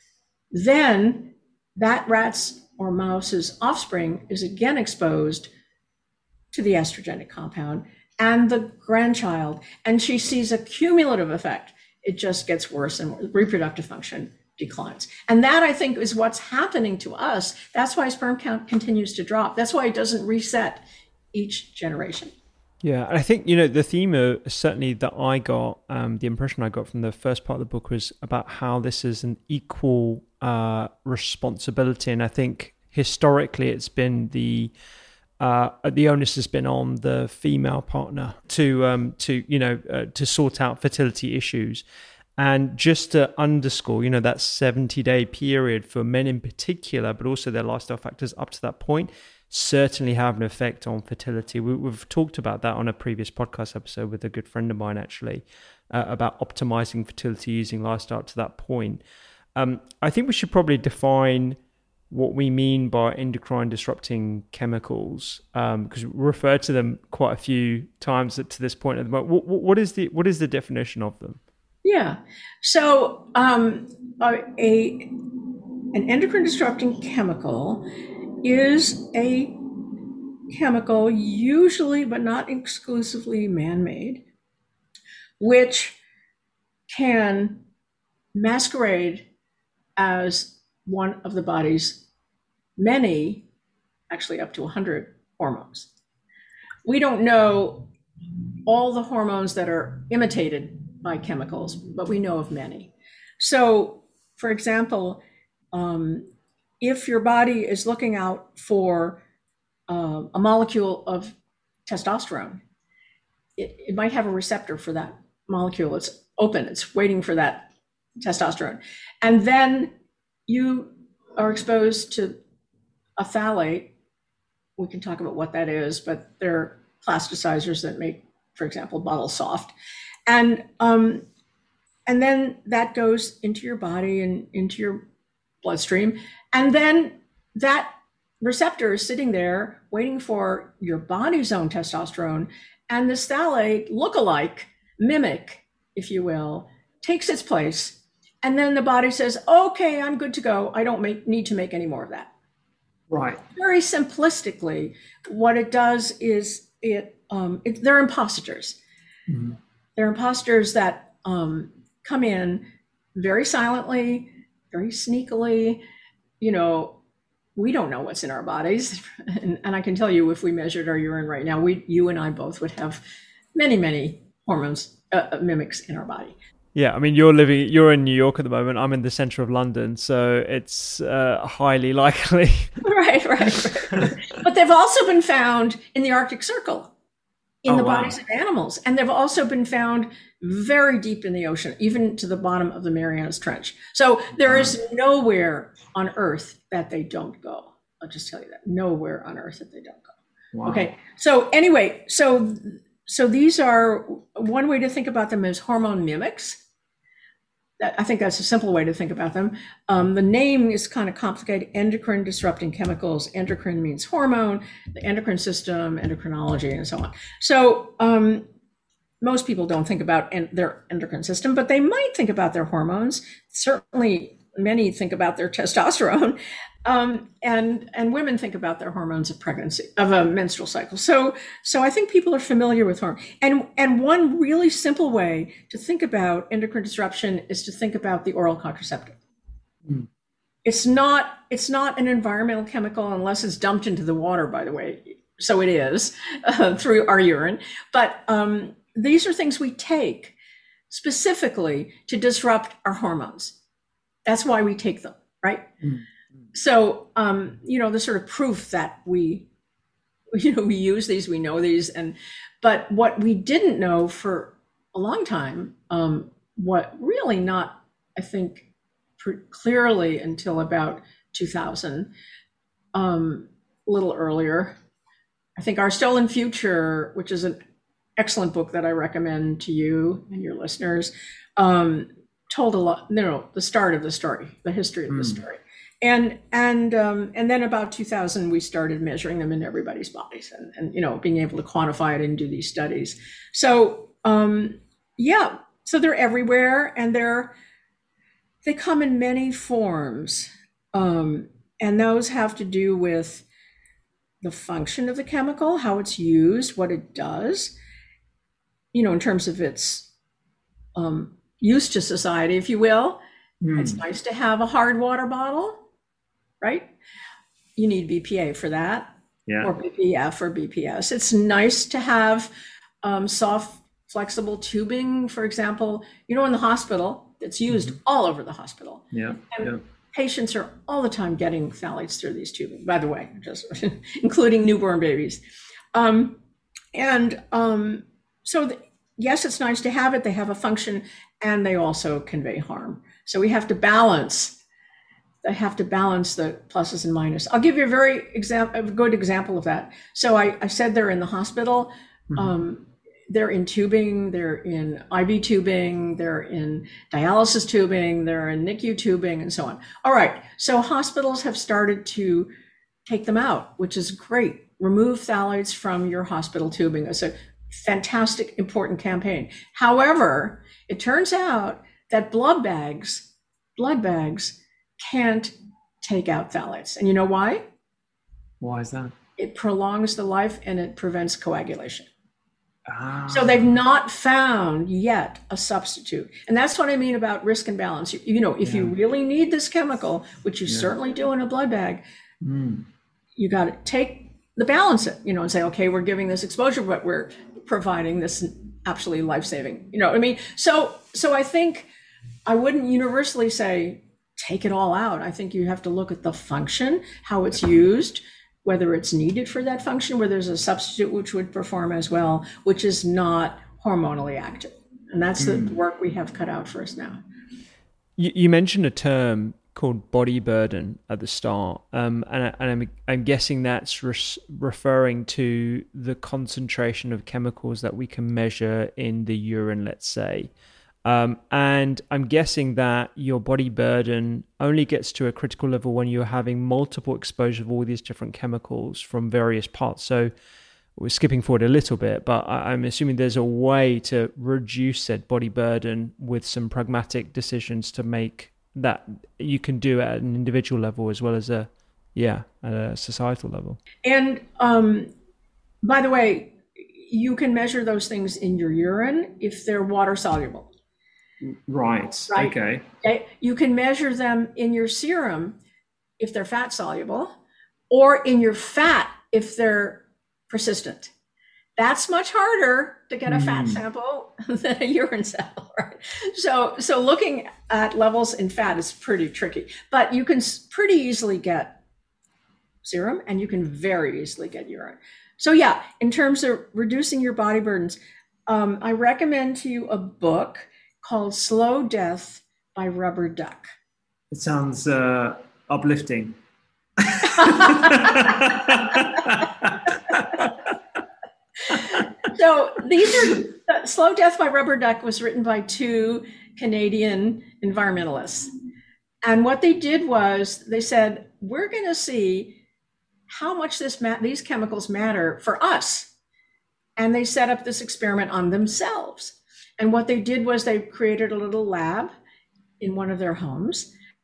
then that rat's or mouse's offspring is again exposed to the estrogenic compound and the grandchild, and she sees a cumulative effect. It just gets worse and reproductive function declines. And that, I think, is what's happening to us. That's why sperm count continues to drop. That's why it doesn't reset each generation. Yeah, and I think, the theme certainly that I got, the impression I got from the first part of the book was about how this is an equal responsibility. And I think historically it's been the onus has been on the female partner to sort out fertility issues. And just to underscore, that 70-day period for men in particular, but also their lifestyle factors up to that point, certainly have an effect on fertility. We've talked about that on a previous podcast episode with a good friend of mine, actually, about optimizing fertility using lifestyle up to that point. I think we should probably define what we mean by endocrine disrupting chemicals, because we refer to them quite a few times to this point at the moment. What is the definition of them? Yeah. So an endocrine disrupting chemical is a chemical, usually but not exclusively man-made, which can masquerade as one of the body's many, actually up to 100 hormones. We don't know all the hormones that are imitated by chemicals, but we know of many. So, for example, if your body is looking out for a molecule of testosterone, it might have a receptor for that molecule. It's open, it's waiting for that testosterone. And then you are exposed to a phthalate. We can talk about what that is, but they're plasticizers that make, for example, bottles soft. And then that goes into your body and into your bloodstream. And then that receptor is sitting there waiting for your body's own testosterone. And this phthalate lookalike, mimic, if you will, takes its place. And then the body says, okay, I'm good to go. I don't need to make any more of that. Right. Very simplistically, what it does is they're imposters. Mm-hmm. They're imposters that come in very silently, very sneakily. We don't know what's in our bodies. And I can tell you, if we measured our urine right now, you and I both would have many, many hormones, mimics in our body. Yeah, I mean, you're in New York at the moment. I'm in the center of London, so it's highly likely. Right. But they've also been found in the Arctic Circle, in the bodies of animals. And they've also been found very deep in the ocean, even to the bottom of the Marianas Trench. So there is nowhere on Earth that they don't go. I'll just tell you that. Nowhere on Earth that they don't go. Wow. Okay. So anyway, so these are, one way to think about them is hormone mimics. I think that's a simple way to think about them. The name is kind of complicated. Endocrine disrupting chemicals. Endocrine means hormone, the endocrine system, endocrinology, and so on. So most people don't think about their endocrine system, but they might think about their hormones. Certainly, many think about their testosterone. And women think about their hormones of pregnancy, of a menstrual cycle. So I think people are familiar with hormone. And one really simple way to think about endocrine disruption is to think about the oral contraceptive. Mm. It's not an environmental chemical unless it's dumped into the water, by the way. So it is through our urine. But these are things we take specifically to disrupt our hormones. That's why we take them, right? Mm. So, the sort of proof that we use these, we know these, but what we didn't know for a long time, what really not, I think, clearly until about 2000, a little earlier, I think Our Stolen Future, which is an excellent book that I recommend to you and your listeners, told a lot, the start of the story, the history of the story. And then about 2000, we started measuring them in everybody's bodies and being able to quantify it and do these studies. So, so they're everywhere, and they come in many forms. And those have to do with the function of the chemical, how it's used, what it does, in terms of its use to society, if you will. It's nice to have a hard water bottle, right? You need BPA for that, or BPF or BPS. It's nice to have soft, flexible tubing, for example, in the hospital. It's used all over the hospital. Patients are all the time getting phthalates through these tubing, by the way, just including newborn babies. Yes, it's nice to have it. They have a function, and they also convey harm. So we have to balance. They have to balance the pluses and minuses. I'll give you a good example of that. So I said they're in the hospital. They're in tubing, they're in IV tubing, they're in dialysis tubing, they're in NICU tubing, and so on. All right, so hospitals have started to take them out, which is great. Remove phthalates from your hospital tubing. It's a fantastic, important campaign. However, it turns out that blood bags can't take out phthalates. And you know why? Why is that? It prolongs the life and it prevents coagulation. So they've not found yet a substitute. And that's what I mean about risk and balance. If you really need this chemical, which you certainly do in a blood bag, you got to balance it, and say, okay, we're giving this exposure, but we're providing this absolutely life-saving, you know what I mean? So I think I wouldn't universally say, take it all out. I think you have to look at the function, how it's used, whether it's needed for that function, where there's a substitute which would perform as well, which is not hormonally active. And that's the work we have cut out for us now. You mentioned a term called body burden at the start, and I'm guessing that's referring to the concentration of chemicals that we can measure in the urine, let's say. And I'm guessing that your body burden only gets to a critical level when you're having multiple exposure of all these different chemicals from various parts. So we're skipping forward a little bit, but I'm assuming there's a way to reduce said body burden with some pragmatic decisions to make that you can do at an individual level as well as at a societal level. And by the way, you can measure those things in your urine if they're water soluble. Right. Okay. You can measure them in your serum if they're fat soluble, or in your fat if they're persistent. That's much harder to get a fat sample than a urine sample, right? So looking at levels in fat is pretty tricky, but you can pretty easily get serum, and you can very easily get urine. So yeah, in terms of reducing your body burdens, I recommend to you a book called Slow Death by Rubber Duck. It sounds uplifting. So these are Slow Death by Rubber Duck was written by two Canadian environmentalists. And what they did was they said, we're going to see how much these chemicals matter for us. And they set up this experiment on themselves. And what they did was they created a little lab in one of their homes.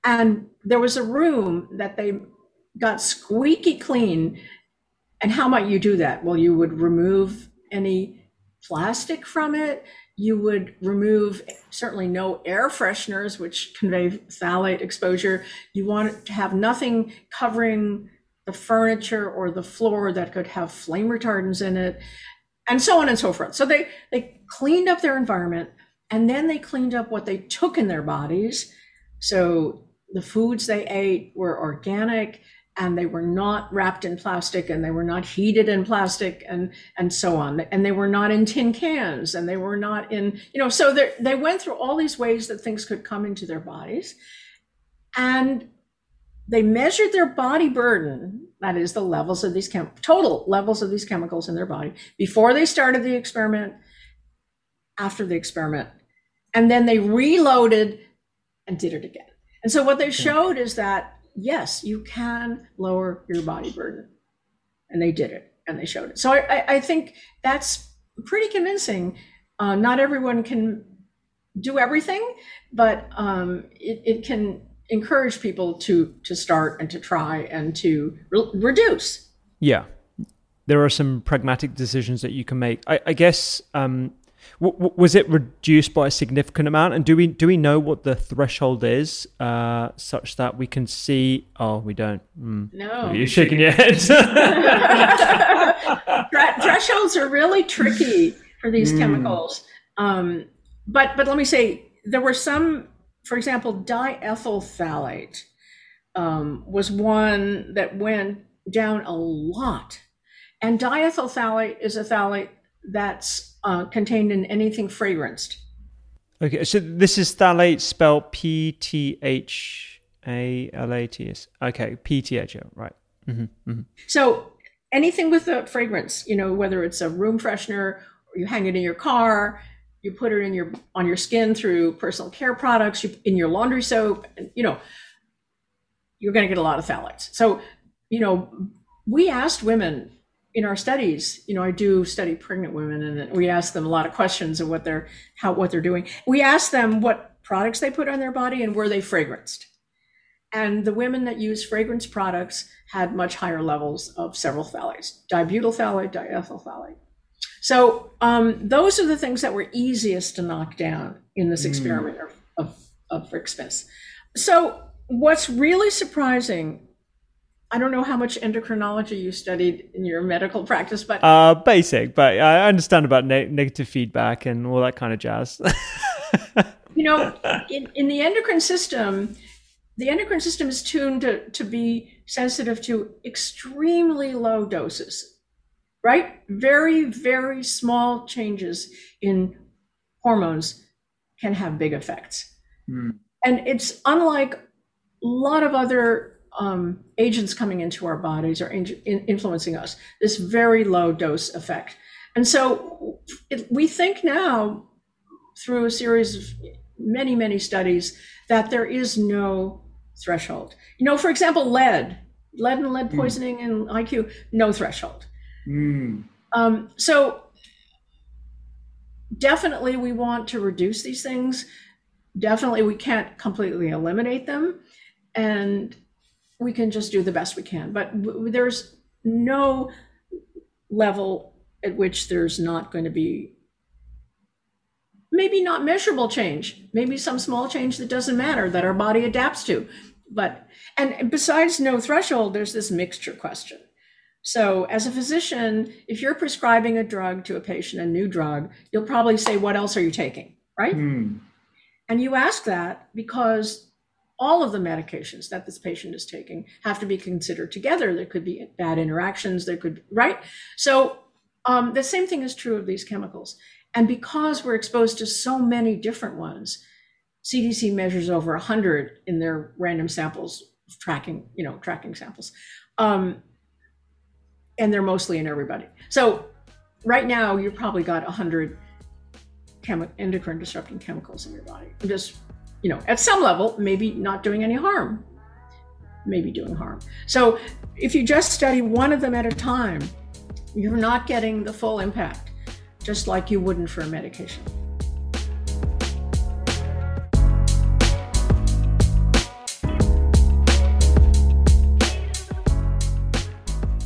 And there was a room that they got squeaky clean. And how might you do that? Well, you would remove any plastic from it. You would remove certainly no air fresheners, which convey phthalate exposure. You want to have nothing covering the furniture or the floor that could have flame retardants in it, and so on and so forth. So they cleaned up their environment, and then they cleaned up what they took in their bodies. So the foods they ate were organic, and they were not wrapped in plastic, and they were not heated in plastic, and so on. And they were not in tin cans, and they were not in, so they went through all these ways that things could come into their bodies. And they measured their body burden, that is the levels of these total levels of these chemicals in their body, before they started the experiment, after the experiment, and then they reloaded and did it again. And so what they showed is that, yes, you can lower your body burden. And they did it, and they showed it. So I think that's pretty convincing. Not everyone can do everything, but it can encourage people to start and to try and to reduce. Yeah. There are some pragmatic decisions that you can make. I guess, was it reduced by a significant amount? And do we know what the threshold is, such that we can see? Oh, we don't. No. You're shaking your head. Thresholds are really tricky for these chemicals. But let me say, there were some, for example, diethyl phthalate was one that went down a lot. And diethyl phthalate is a phthalate that's contained in anything fragranced. Okay, so this is phthalate spelled P-T-H-A-L-A-T-S. Okay, P-T-H-A, right. Mm-hmm, mm-hmm. So anything with a fragrance, whether it's a room freshener, or you hang it in your car, you put it on your skin through personal care products, in your laundry soap, you're going to get a lot of phthalates. So, we asked women in our studies, I do study pregnant women, and we ask them a lot of questions of what they're doing. We asked them what products they put on their body and were they fragranced. And the women that use fragrance products had much higher levels of several phthalates, dibutyl phthalate, diethyl phthalate. So those are the things that were easiest to knock down in this experiment of Frick-Smith. So what's really surprising, I don't know how much endocrinology you studied in your medical practice, but basic. But I understand about negative feedback and all that kind of jazz. In the endocrine system is tuned to be sensitive to extremely low doses, right? Very, very small changes in hormones can have big effects, and it's unlike a lot of other agents coming into our bodies or influencing us, this very low dose effect. And so we think now, through a series of many, many studies, that there is no threshold. For example, lead and lead poisoning and IQ, no threshold. So definitely we want to reduce these things. Definitely we can't completely eliminate them. And we can just do the best we can, but there's no level at which there's not going to be, maybe not measurable change, maybe some small change that doesn't matter, that our body adapts to. And besides no threshold, there's this mixture question. So as a physician, if you're prescribing a drug to a patient, a new drug, you'll probably say, what else are you taking, right? And you ask that because all of the medications that this patient is taking have to be considered together. There could be bad interactions, right? So the same thing is true of these chemicals. And because we're exposed to so many different ones, CDC measures over 100 in their random samples, tracking samples. And they're mostly in everybody. So right now, you've probably got 100 endocrine disrupting chemicals in your body. Just, at some level, maybe not doing any harm, maybe doing harm. So if you just study one of them at a time, you're not getting the full impact, just like you wouldn't for a medication.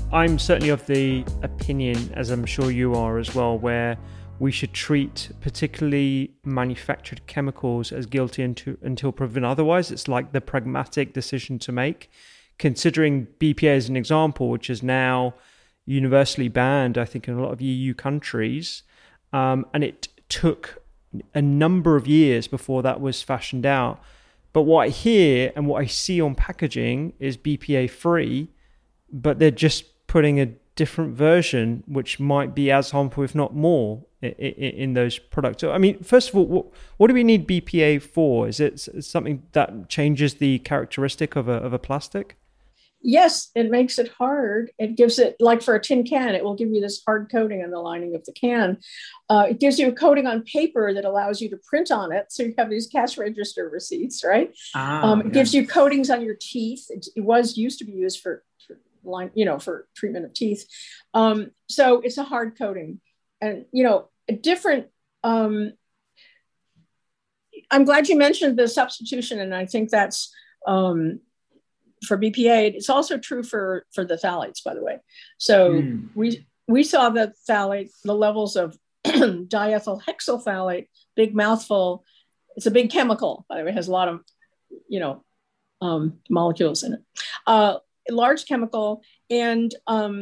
I'm certainly of the opinion, as I'm sure you are as well, where we should treat particularly manufactured chemicals as guilty until proven otherwise. It's like the pragmatic decision to make. Considering BPA as an example, which is now universally banned, I think, in a lot of EU countries, and it took a number of years before that was fashioned out. But what I hear and what I see on packaging is BPA free, but they're just putting a different version, which might be as harmful, if not more, in those products. So, I mean, first of all, what do we need BPA for? Is it something that changes the characteristic of a plastic? Yes, it makes it hard. It gives it, like for a tin can, it will give you this hard coating on the lining of the can. It gives you a coating on paper that allows you to print on it. So you have these cash register receipts, right? It gives you coatings on your teeth. It used to be used for treatment of teeth. So it's a hard coating. And, a different, I'm glad you mentioned the substitution. And I think that's, for BPA, it's also true for the phthalates, by the way. So we saw that phthalate, the levels of diethyl hexylphthalate, big mouthful. It's a big chemical, by the way. It has a lot of, molecules in it. Large chemical, and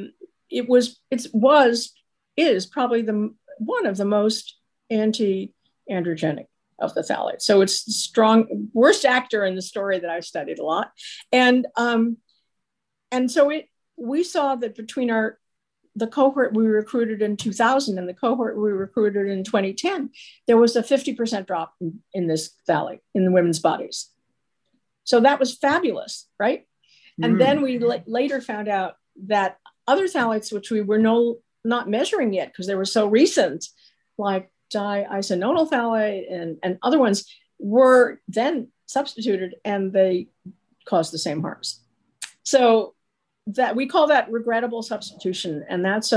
is probably one of the most anti-androgenic of the phthalates. So it's the strong worst actor in the story that I've studied a lot. And so we saw that between the cohort we recruited in 2000 and the cohort we recruited in 2010, there was a 50% drop in this phthalate in the women's bodies. So that was fabulous, right? And then we later found out that other phthalates, which we were not measuring yet because they were so recent, like diisononyl phthalate and other ones, were then substituted and they caused the same harms. So that we call that regrettable substitution, and that's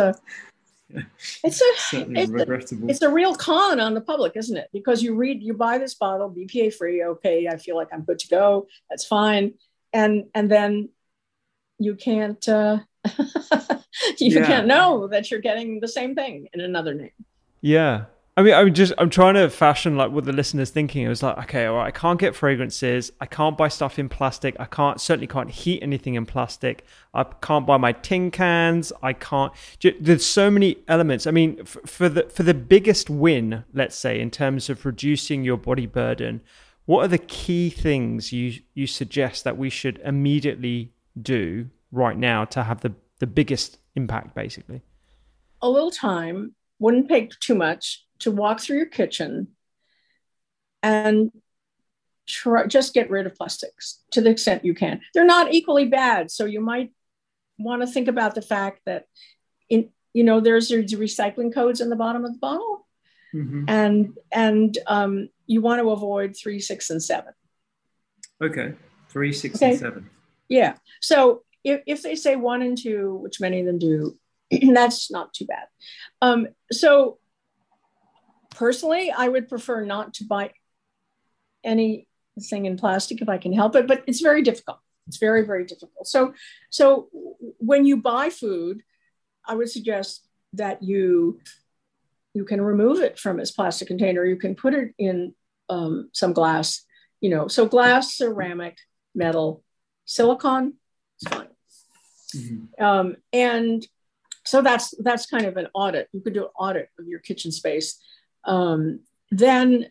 it's a real con on the public, isn't it? Because you buy this bottle, BPA free, okay, I feel like I'm good to go, that's fine, and then you can't can't know that you're getting the same thing in another name. Yeah. I mean, I'm trying to fashion like what the listener's thinking. It was like, okay, all right, I can't get fragrances. I can't buy stuff in plastic. I certainly can't heat anything in plastic. I can't buy my tin cans. I can't. There's so many elements. I mean, for the biggest win, let's say, in terms of reducing your body burden, what are the key things you suggest that we should immediately do right now to have the biggest impact, basically? A little time, wouldn't take too much, to walk through your kitchen and just get rid of plastics to the extent you can. They're not equally bad. So you might want to think about the fact that there's recycling codes in the bottom of the bottle. Mm-hmm. And you want to avoid 3, 6, and 7. Okay. 3, 6, and 7. Yeah. So if they say 1 and 2, which many of them do, that's not too bad. So personally, I would prefer not to buy anything in plastic if I can help it, but it's very difficult. It's very, very difficult. So when you buy food, I would suggest that you can remove it from its plastic container. You can put it in some glass, so glass, ceramic, metal, silicone, it's fine. Mm-hmm. And so that's kind of an audit. You could do an audit of your kitchen space. Then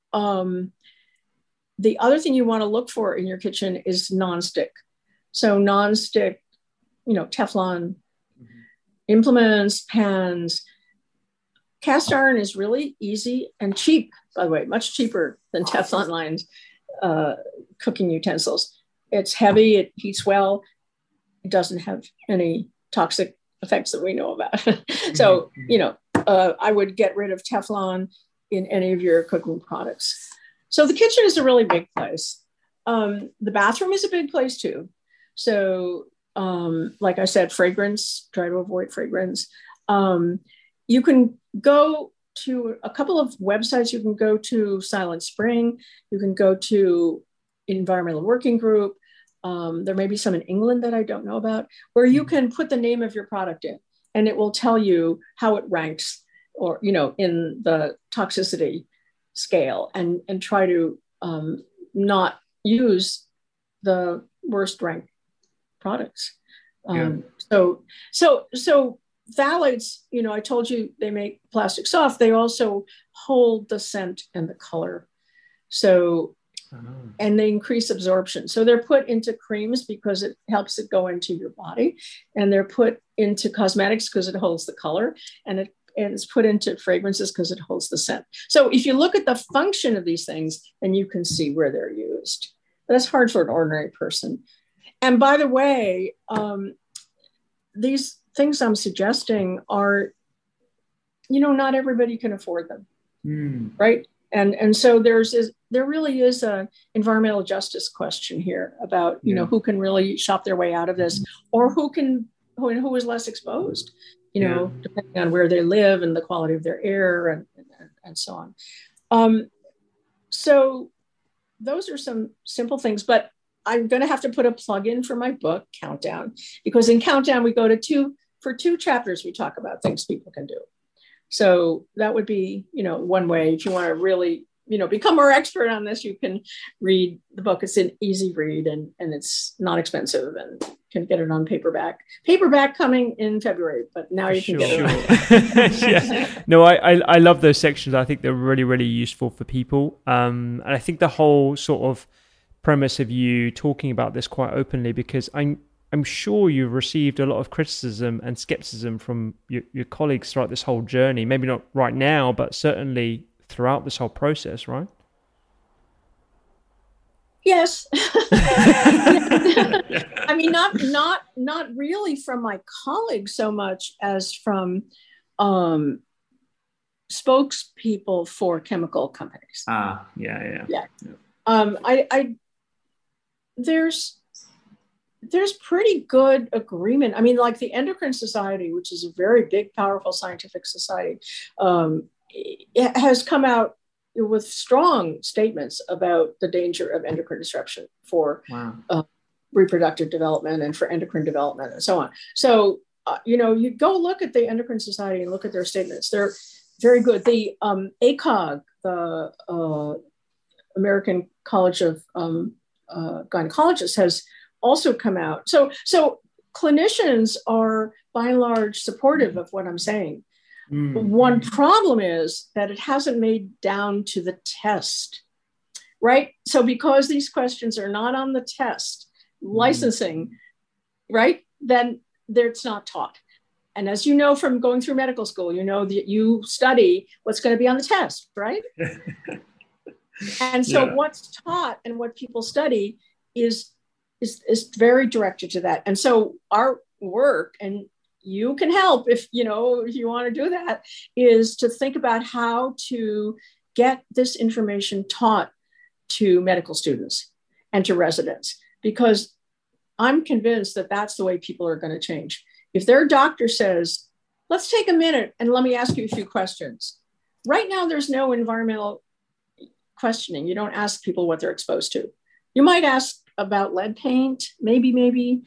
the other thing you want to look for in your kitchen is nonstick. So nonstick, Teflon, implements, pans. Cast iron is really easy and cheap, by the way, much cheaper than Teflon lined cooking utensils. It's heavy, it heats well, it doesn't have any toxic effects that we know about. So, I would get rid of Teflon in any of your cooking products. So the kitchen is a really big place. The bathroom is a big place too. So, like I said, fragrance, try to avoid fragrance. You can go to a couple of websites. You can go to Silent Spring. You can go to Environmental Working Group. There may be some in England that I don't know about, where you can put the name of your product in and it will tell you how it ranks or, in the toxicity scale and try to not use the worst ranked products. So phthalates, I told you they make plastic soft. They also hold the scent and the color. So, and they increase absorption. So they're put into creams because it helps it go into your body. And they're put into cosmetics because it holds the color. And it's put into fragrances because it holds the scent. So if you look at the function of these things, then you can see where they're used. That's hard for an ordinary person. And by the way, these things I'm suggesting are, not everybody can afford them, right? And so there really is a environmental justice question here about, who can really shop their way out of this, or who is less exposed, depending on where they live and the quality of their air and so on. So those are some simple things, but I'm going to have to put a plug in for my book, Countdown, because in Countdown, we go to two chapters, we talk about things people can do. So that would be, one way. If you want to really, become more expert on this, you can read the book. It's an easy read and it's not expensive and can get it on paperback. Paperback coming in February, but now you can get it on. No, I love those sections. I think they're really, really useful for people. And I think the whole sort of premise of you talking about this quite openly, because I'm sure you've received a lot of criticism and skepticism from your colleagues throughout this whole journey. Maybe not right now, but certainly throughout this whole process, right? Yes. I mean, not really from my colleagues so much as from spokespeople for chemical companies. Yeah. There's pretty good agreement. I mean, like the Endocrine Society, which is a very big, powerful scientific society, it has come out with strong statements about the danger of endocrine disruption for reproductive development and for endocrine development and so on. So, you go look at the Endocrine Society and look at their statements. They're very good. The ACOG, the American College of Gynecologists, has also come out. So clinicians are by and large supportive of what I'm saying. One problem is that it hasn't made down to the test, right? So because these questions are not on the test, licensing, right? Then it's not taught. And as you know from going through medical school, that you study what's going to be on the test, right? And so what's taught and what people study is very directed to that. And so our work, and you can help if you want to do that, is to think about how to get this information taught to medical students and to residents, because I'm convinced that that's the way people are going to change. If their doctor says, let's take a minute and let me ask you a few questions. Right now, there's no environmental questioning. You don't ask people what they're exposed to. You might ask about lead paint, maybe.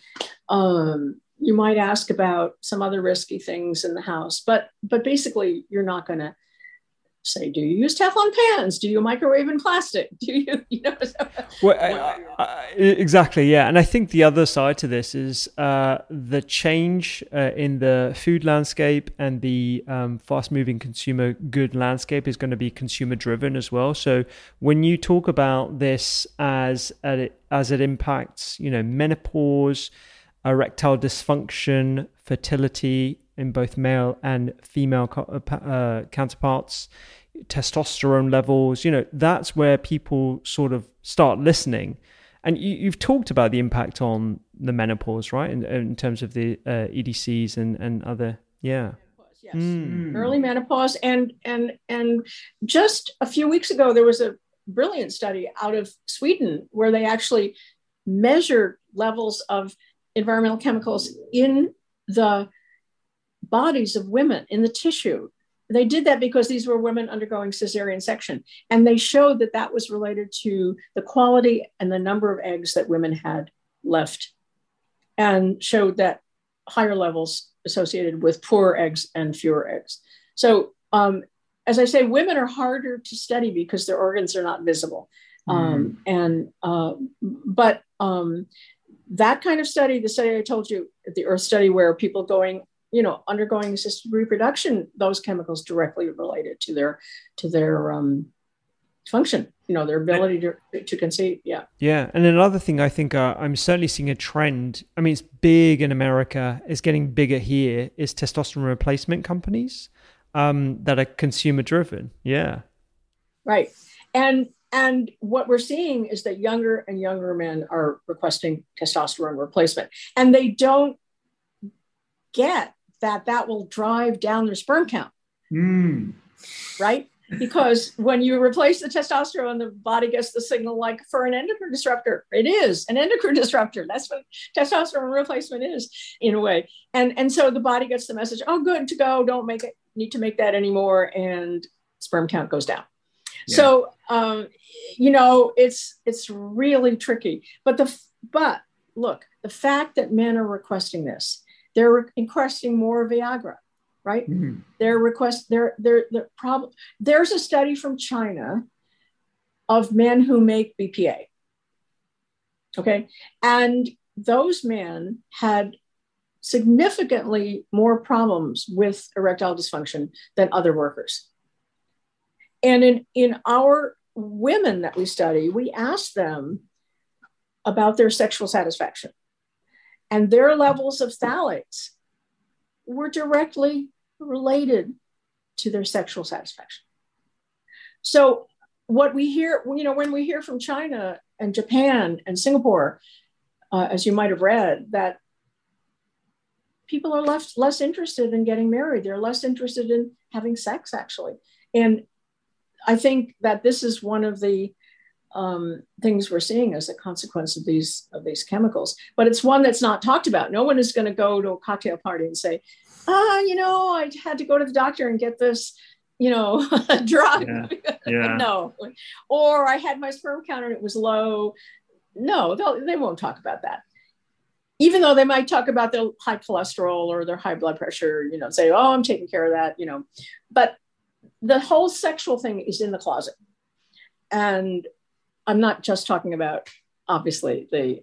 You might ask about some other risky things in the house, but basically you're not going to say, do you use Teflon pans? Do you microwave in plastic? Do you know? Well, exactly, yeah. And I think the other side to this is the change in the food landscape and the fast-moving consumer good landscape is going to be consumer-driven as well. So when you talk about this as it impacts, menopause, erectile dysfunction, fertility in both male and female counterparts, testosterone levels, that's where people sort of start listening. And you've talked about the impact on the menopause, right? In terms of the EDCs and other, yeah. Yes. Early menopause. And just a few weeks ago, there was a brilliant study out of Sweden where they actually measured levels of environmental chemicals in the bodies of women, in the tissue. They did that because these were women undergoing cesarean section. And they showed that was related to the quality and the number of eggs that women had left and showed that higher levels associated with poorer eggs and fewer eggs. So as I say, women are harder to study because their organs are not visible. But that kind of study, the study I told you, the Earth study, where people undergoing assisted reproduction, those chemicals directly related to their function, their ability to conceive. Yeah. Yeah. And another thing I think I'm certainly seeing a trend, I mean, it's big in America, it's getting bigger here, is testosterone replacement companies that are consumer driven. Yeah. Right. And what we're seeing is that younger and younger men are requesting testosterone replacement, and they don't get that will drive down their sperm count. Right? Because when you replace the testosterone, the body gets the signal like for an endocrine disruptor. It is an endocrine disruptor. That's what testosterone replacement is, in a way. And so the body gets the message, oh, good to go. Don't need to make that anymore. And sperm count goes down. Yeah. So, it's really tricky. But look, the fact that men are requesting this, they're requesting more Viagra. Right? Mm-hmm. There's a study from China of men who make BPA. Okay. And those men had significantly more problems with erectile dysfunction than other workers. And in our women that we study, we asked them about their sexual satisfaction, and their levels of phthalates were directly related to their sexual satisfaction. So what we hear, when we hear from China and Japan and Singapore, as you might have read, that people are less interested in getting married. They're less interested in having sex, actually. And I think that this is one of the things we're seeing as a consequence of these chemicals. But it's one that's not talked about. No one is going to go to a cocktail party and say, I had to go to the doctor and get this, drug. Yeah. No. Or I had my sperm count and it was low. No, they won't talk about that. Even though they might talk about their high cholesterol or their high blood pressure, say, oh, I'm taking care of that, But the whole sexual thing is in the closet. And I'm not just talking about, obviously, the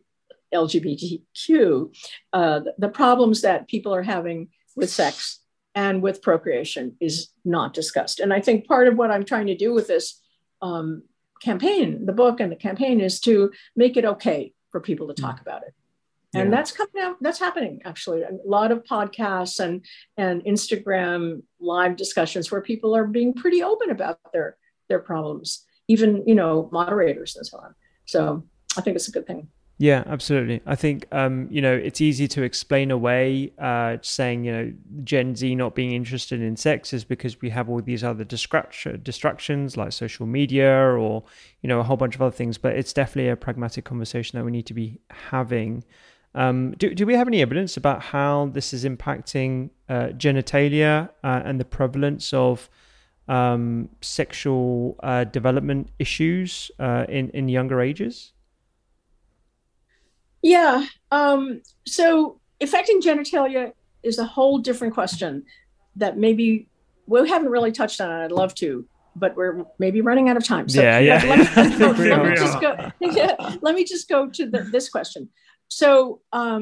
LGBTQ, the problems that people are having with sex and with procreation is not discussed. And I think part of what I'm trying to do with this campaign, the book and the campaign, is to make it okay for people to talk about it. And that's coming out, that's happening, actually. A lot of podcasts and Instagram live discussions where people are being pretty open about their problems, even, moderators and so on. So I think it's a good thing. Yeah, absolutely. I think, it's easy to explain away saying, Gen Z not being interested in sex is because we have all these other distractions like social media or, a whole bunch of other things. But it's definitely a pragmatic conversation that we need to be having. Do we have any evidence about how this is impacting genitalia and the prevalence of sexual development issues in younger ages? Yeah. So affecting genitalia is a whole different question that maybe we haven't really touched on. I'd love to, but we're maybe running out of time. So let me just go to this question. So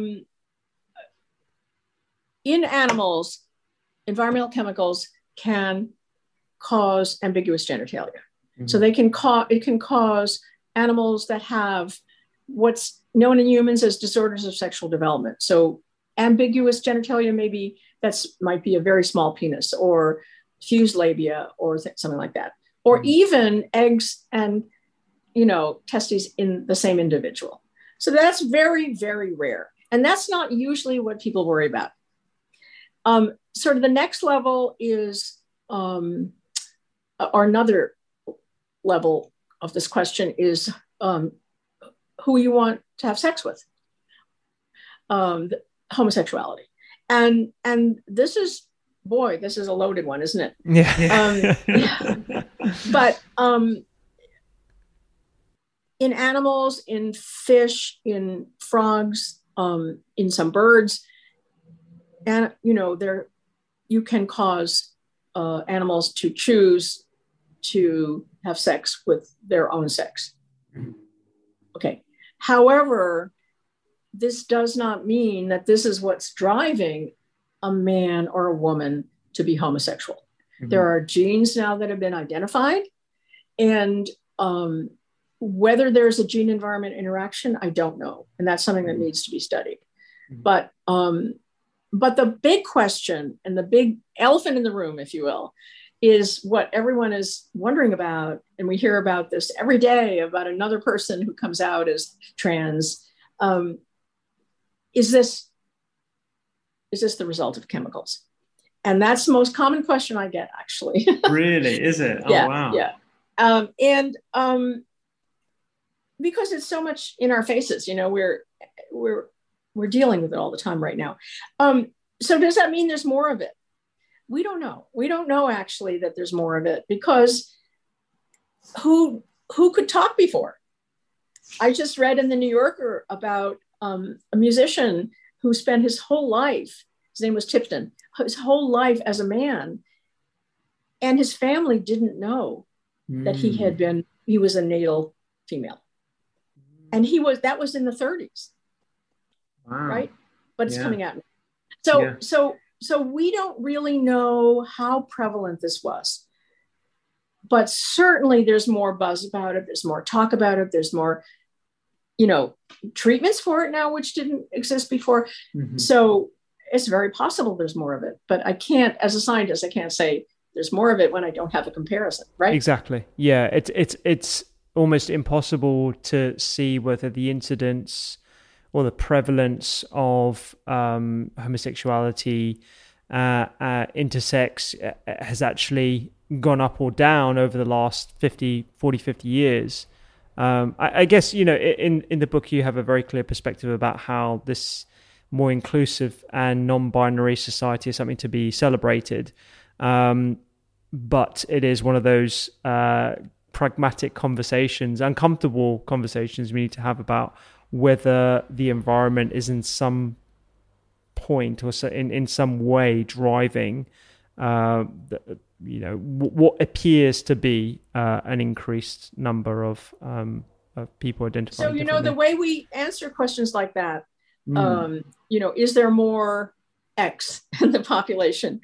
in animals, environmental chemicals can cause ambiguous genitalia. Mm-hmm. So it can cause animals that have what's known in humans as disorders of sexual development. So ambiguous genitalia, might be a very small penis or fused labia or something like that. Or even eggs and, testes in the same individual. So that's very, very rare. And that's not usually what people worry about. Sort of the next level is, or another level of this question is who you want to have sex with, homosexuality. And this is a loaded one, isn't it? Yeah. But in animals, in fish, in frogs, in some birds, and you can cause animals to choose to have sex with their own sex. Okay. However, this does not mean that this is what's driving a man or a woman to be homosexual. Mm-hmm. There are genes now that have been identified, and whether there's a gene environment interaction, I don't know. And that's something that needs to be studied. Mm-hmm. But the big question and the big elephant in the room, if you will, is what everyone is wondering about. And we hear about this every day about another person who comes out as trans. Is this the result of chemicals? And that's the most common question I get, actually. Really? Is it? Yeah, oh, wow. Yeah. Because it's so much in our faces, we're dealing with it all the time right now. So does that mean there's more of it? We don't know. We don't know actually that there's more of it, because who could talk before? I just read in the New Yorker about a musician who spent his whole life, his name was Tipton, his whole life as a man, and his family didn't know that he was a natal female. And that was in the 30s. Wow. Right? But it's coming out now. So we don't really know how prevalent this was. But certainly there's more buzz about it. There's more talk about it. There's more, treatments for it now, which didn't exist before. Mm-hmm. So it's very possible there's more of it. But I can't, as a scientist, I can't say there's more of it when I don't have a comparison, right? Exactly. Yeah, it's almost impossible to see whether the incidence or the prevalence of homosexuality, intersex has actually gone up or down over the last 50 years. I guess, in the book, you have a very clear perspective about how this more inclusive and non-binary society is something to be celebrated. But it is one of those pragmatic conversations, uncomfortable conversations we need to have about whether the environment is in some point or in some way driving what appears to be an increased number of people identifying. So the way we answer questions like that, is there more X in the population,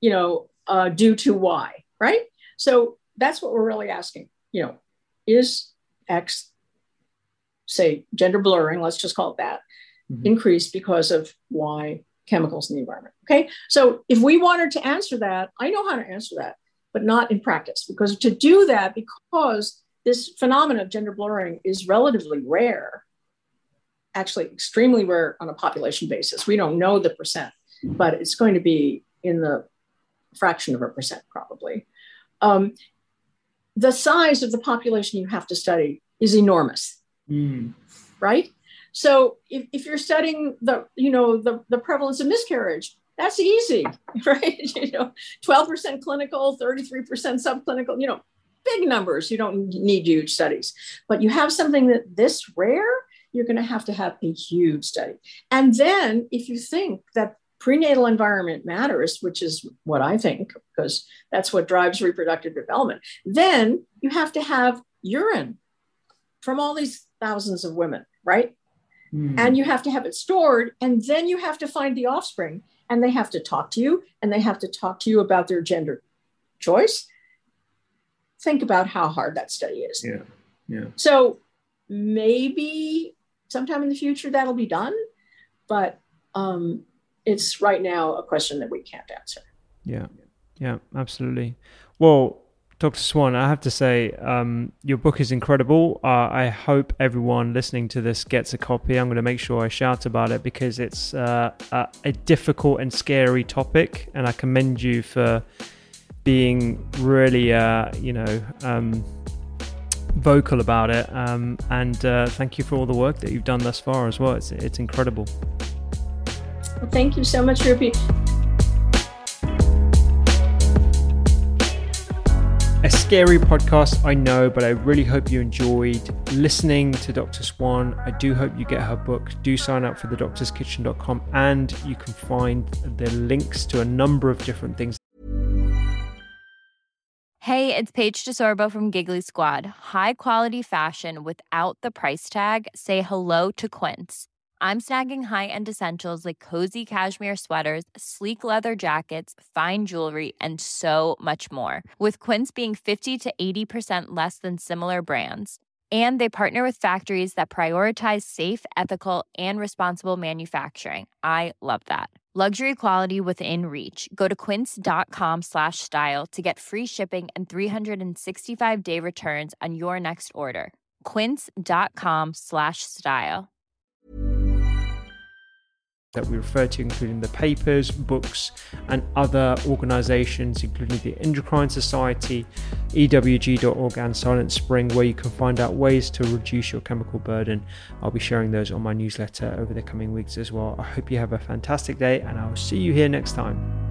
due to Y, right? So that's what we're really asking. Is X, say gender blurring, let's just call it that, increased because of Y chemicals in the environment? Okay. So if we wanted to answer that, I know how to answer that, but not in practice, because to do that, because this phenomenon of gender blurring is relatively rare, actually extremely rare on a population basis. We don't know the percent, but it's going to be in the fraction of a percent probably. The size of the population you have to study is enormous, right? So if you're studying the prevalence of miscarriage, that's easy, right? 12% clinical, 33% subclinical, big numbers. You don't need huge studies, but you have something that this rare, you're going to have a huge study. And then if you think that prenatal environment matters, which is what I think, because that's what drives reproductive development, then you have to have urine from all these thousands of women, right? And you have to have it stored, and then you have to find the offspring, and they have to talk to you, and they have to talk to you about their gender choice. Think about how hard that study is. Yeah. So maybe sometime in the future that'll be done, but it's right now a question that we can't answer. Yeah, absolutely. Well, Dr. Swan, I have to say, your book is incredible. I hope everyone listening to this gets a copy. I'm going to make sure I shout about it, because it's a difficult and scary topic, and I commend you for being really, vocal about it. And thank you for all the work that you've done thus far as well. It's incredible. Well, thank you so much, Rupi. A scary podcast, I know, but I really hope you enjoyed listening to Dr. Swan. I do hope you get her book. Do sign up for thedoctorskitchen.com, and you can find the links to a number of different things. Hey, it's Paige DeSorbo from Giggly Squad. High quality fashion without the price tag. Say hello to Quince. I'm snagging high-end essentials like cozy cashmere sweaters, sleek leather jackets, fine jewelry, and so much more. With Quince being 50 to 80% less than similar brands. And they partner with factories that prioritize safe, ethical, and responsible manufacturing. I love that. Luxury quality within reach. Go to quince.com/style to get free shipping and 365-day returns on your next order. Quince.com/style. That we refer to, including the papers, books, and other organizations, including the Endocrine Society, EWG.org, and Silent Spring, where you can find out ways to reduce your chemical burden. I'll be sharing those on my newsletter over the coming weeks as well. I hope you have a fantastic day, and I'll see you here next time.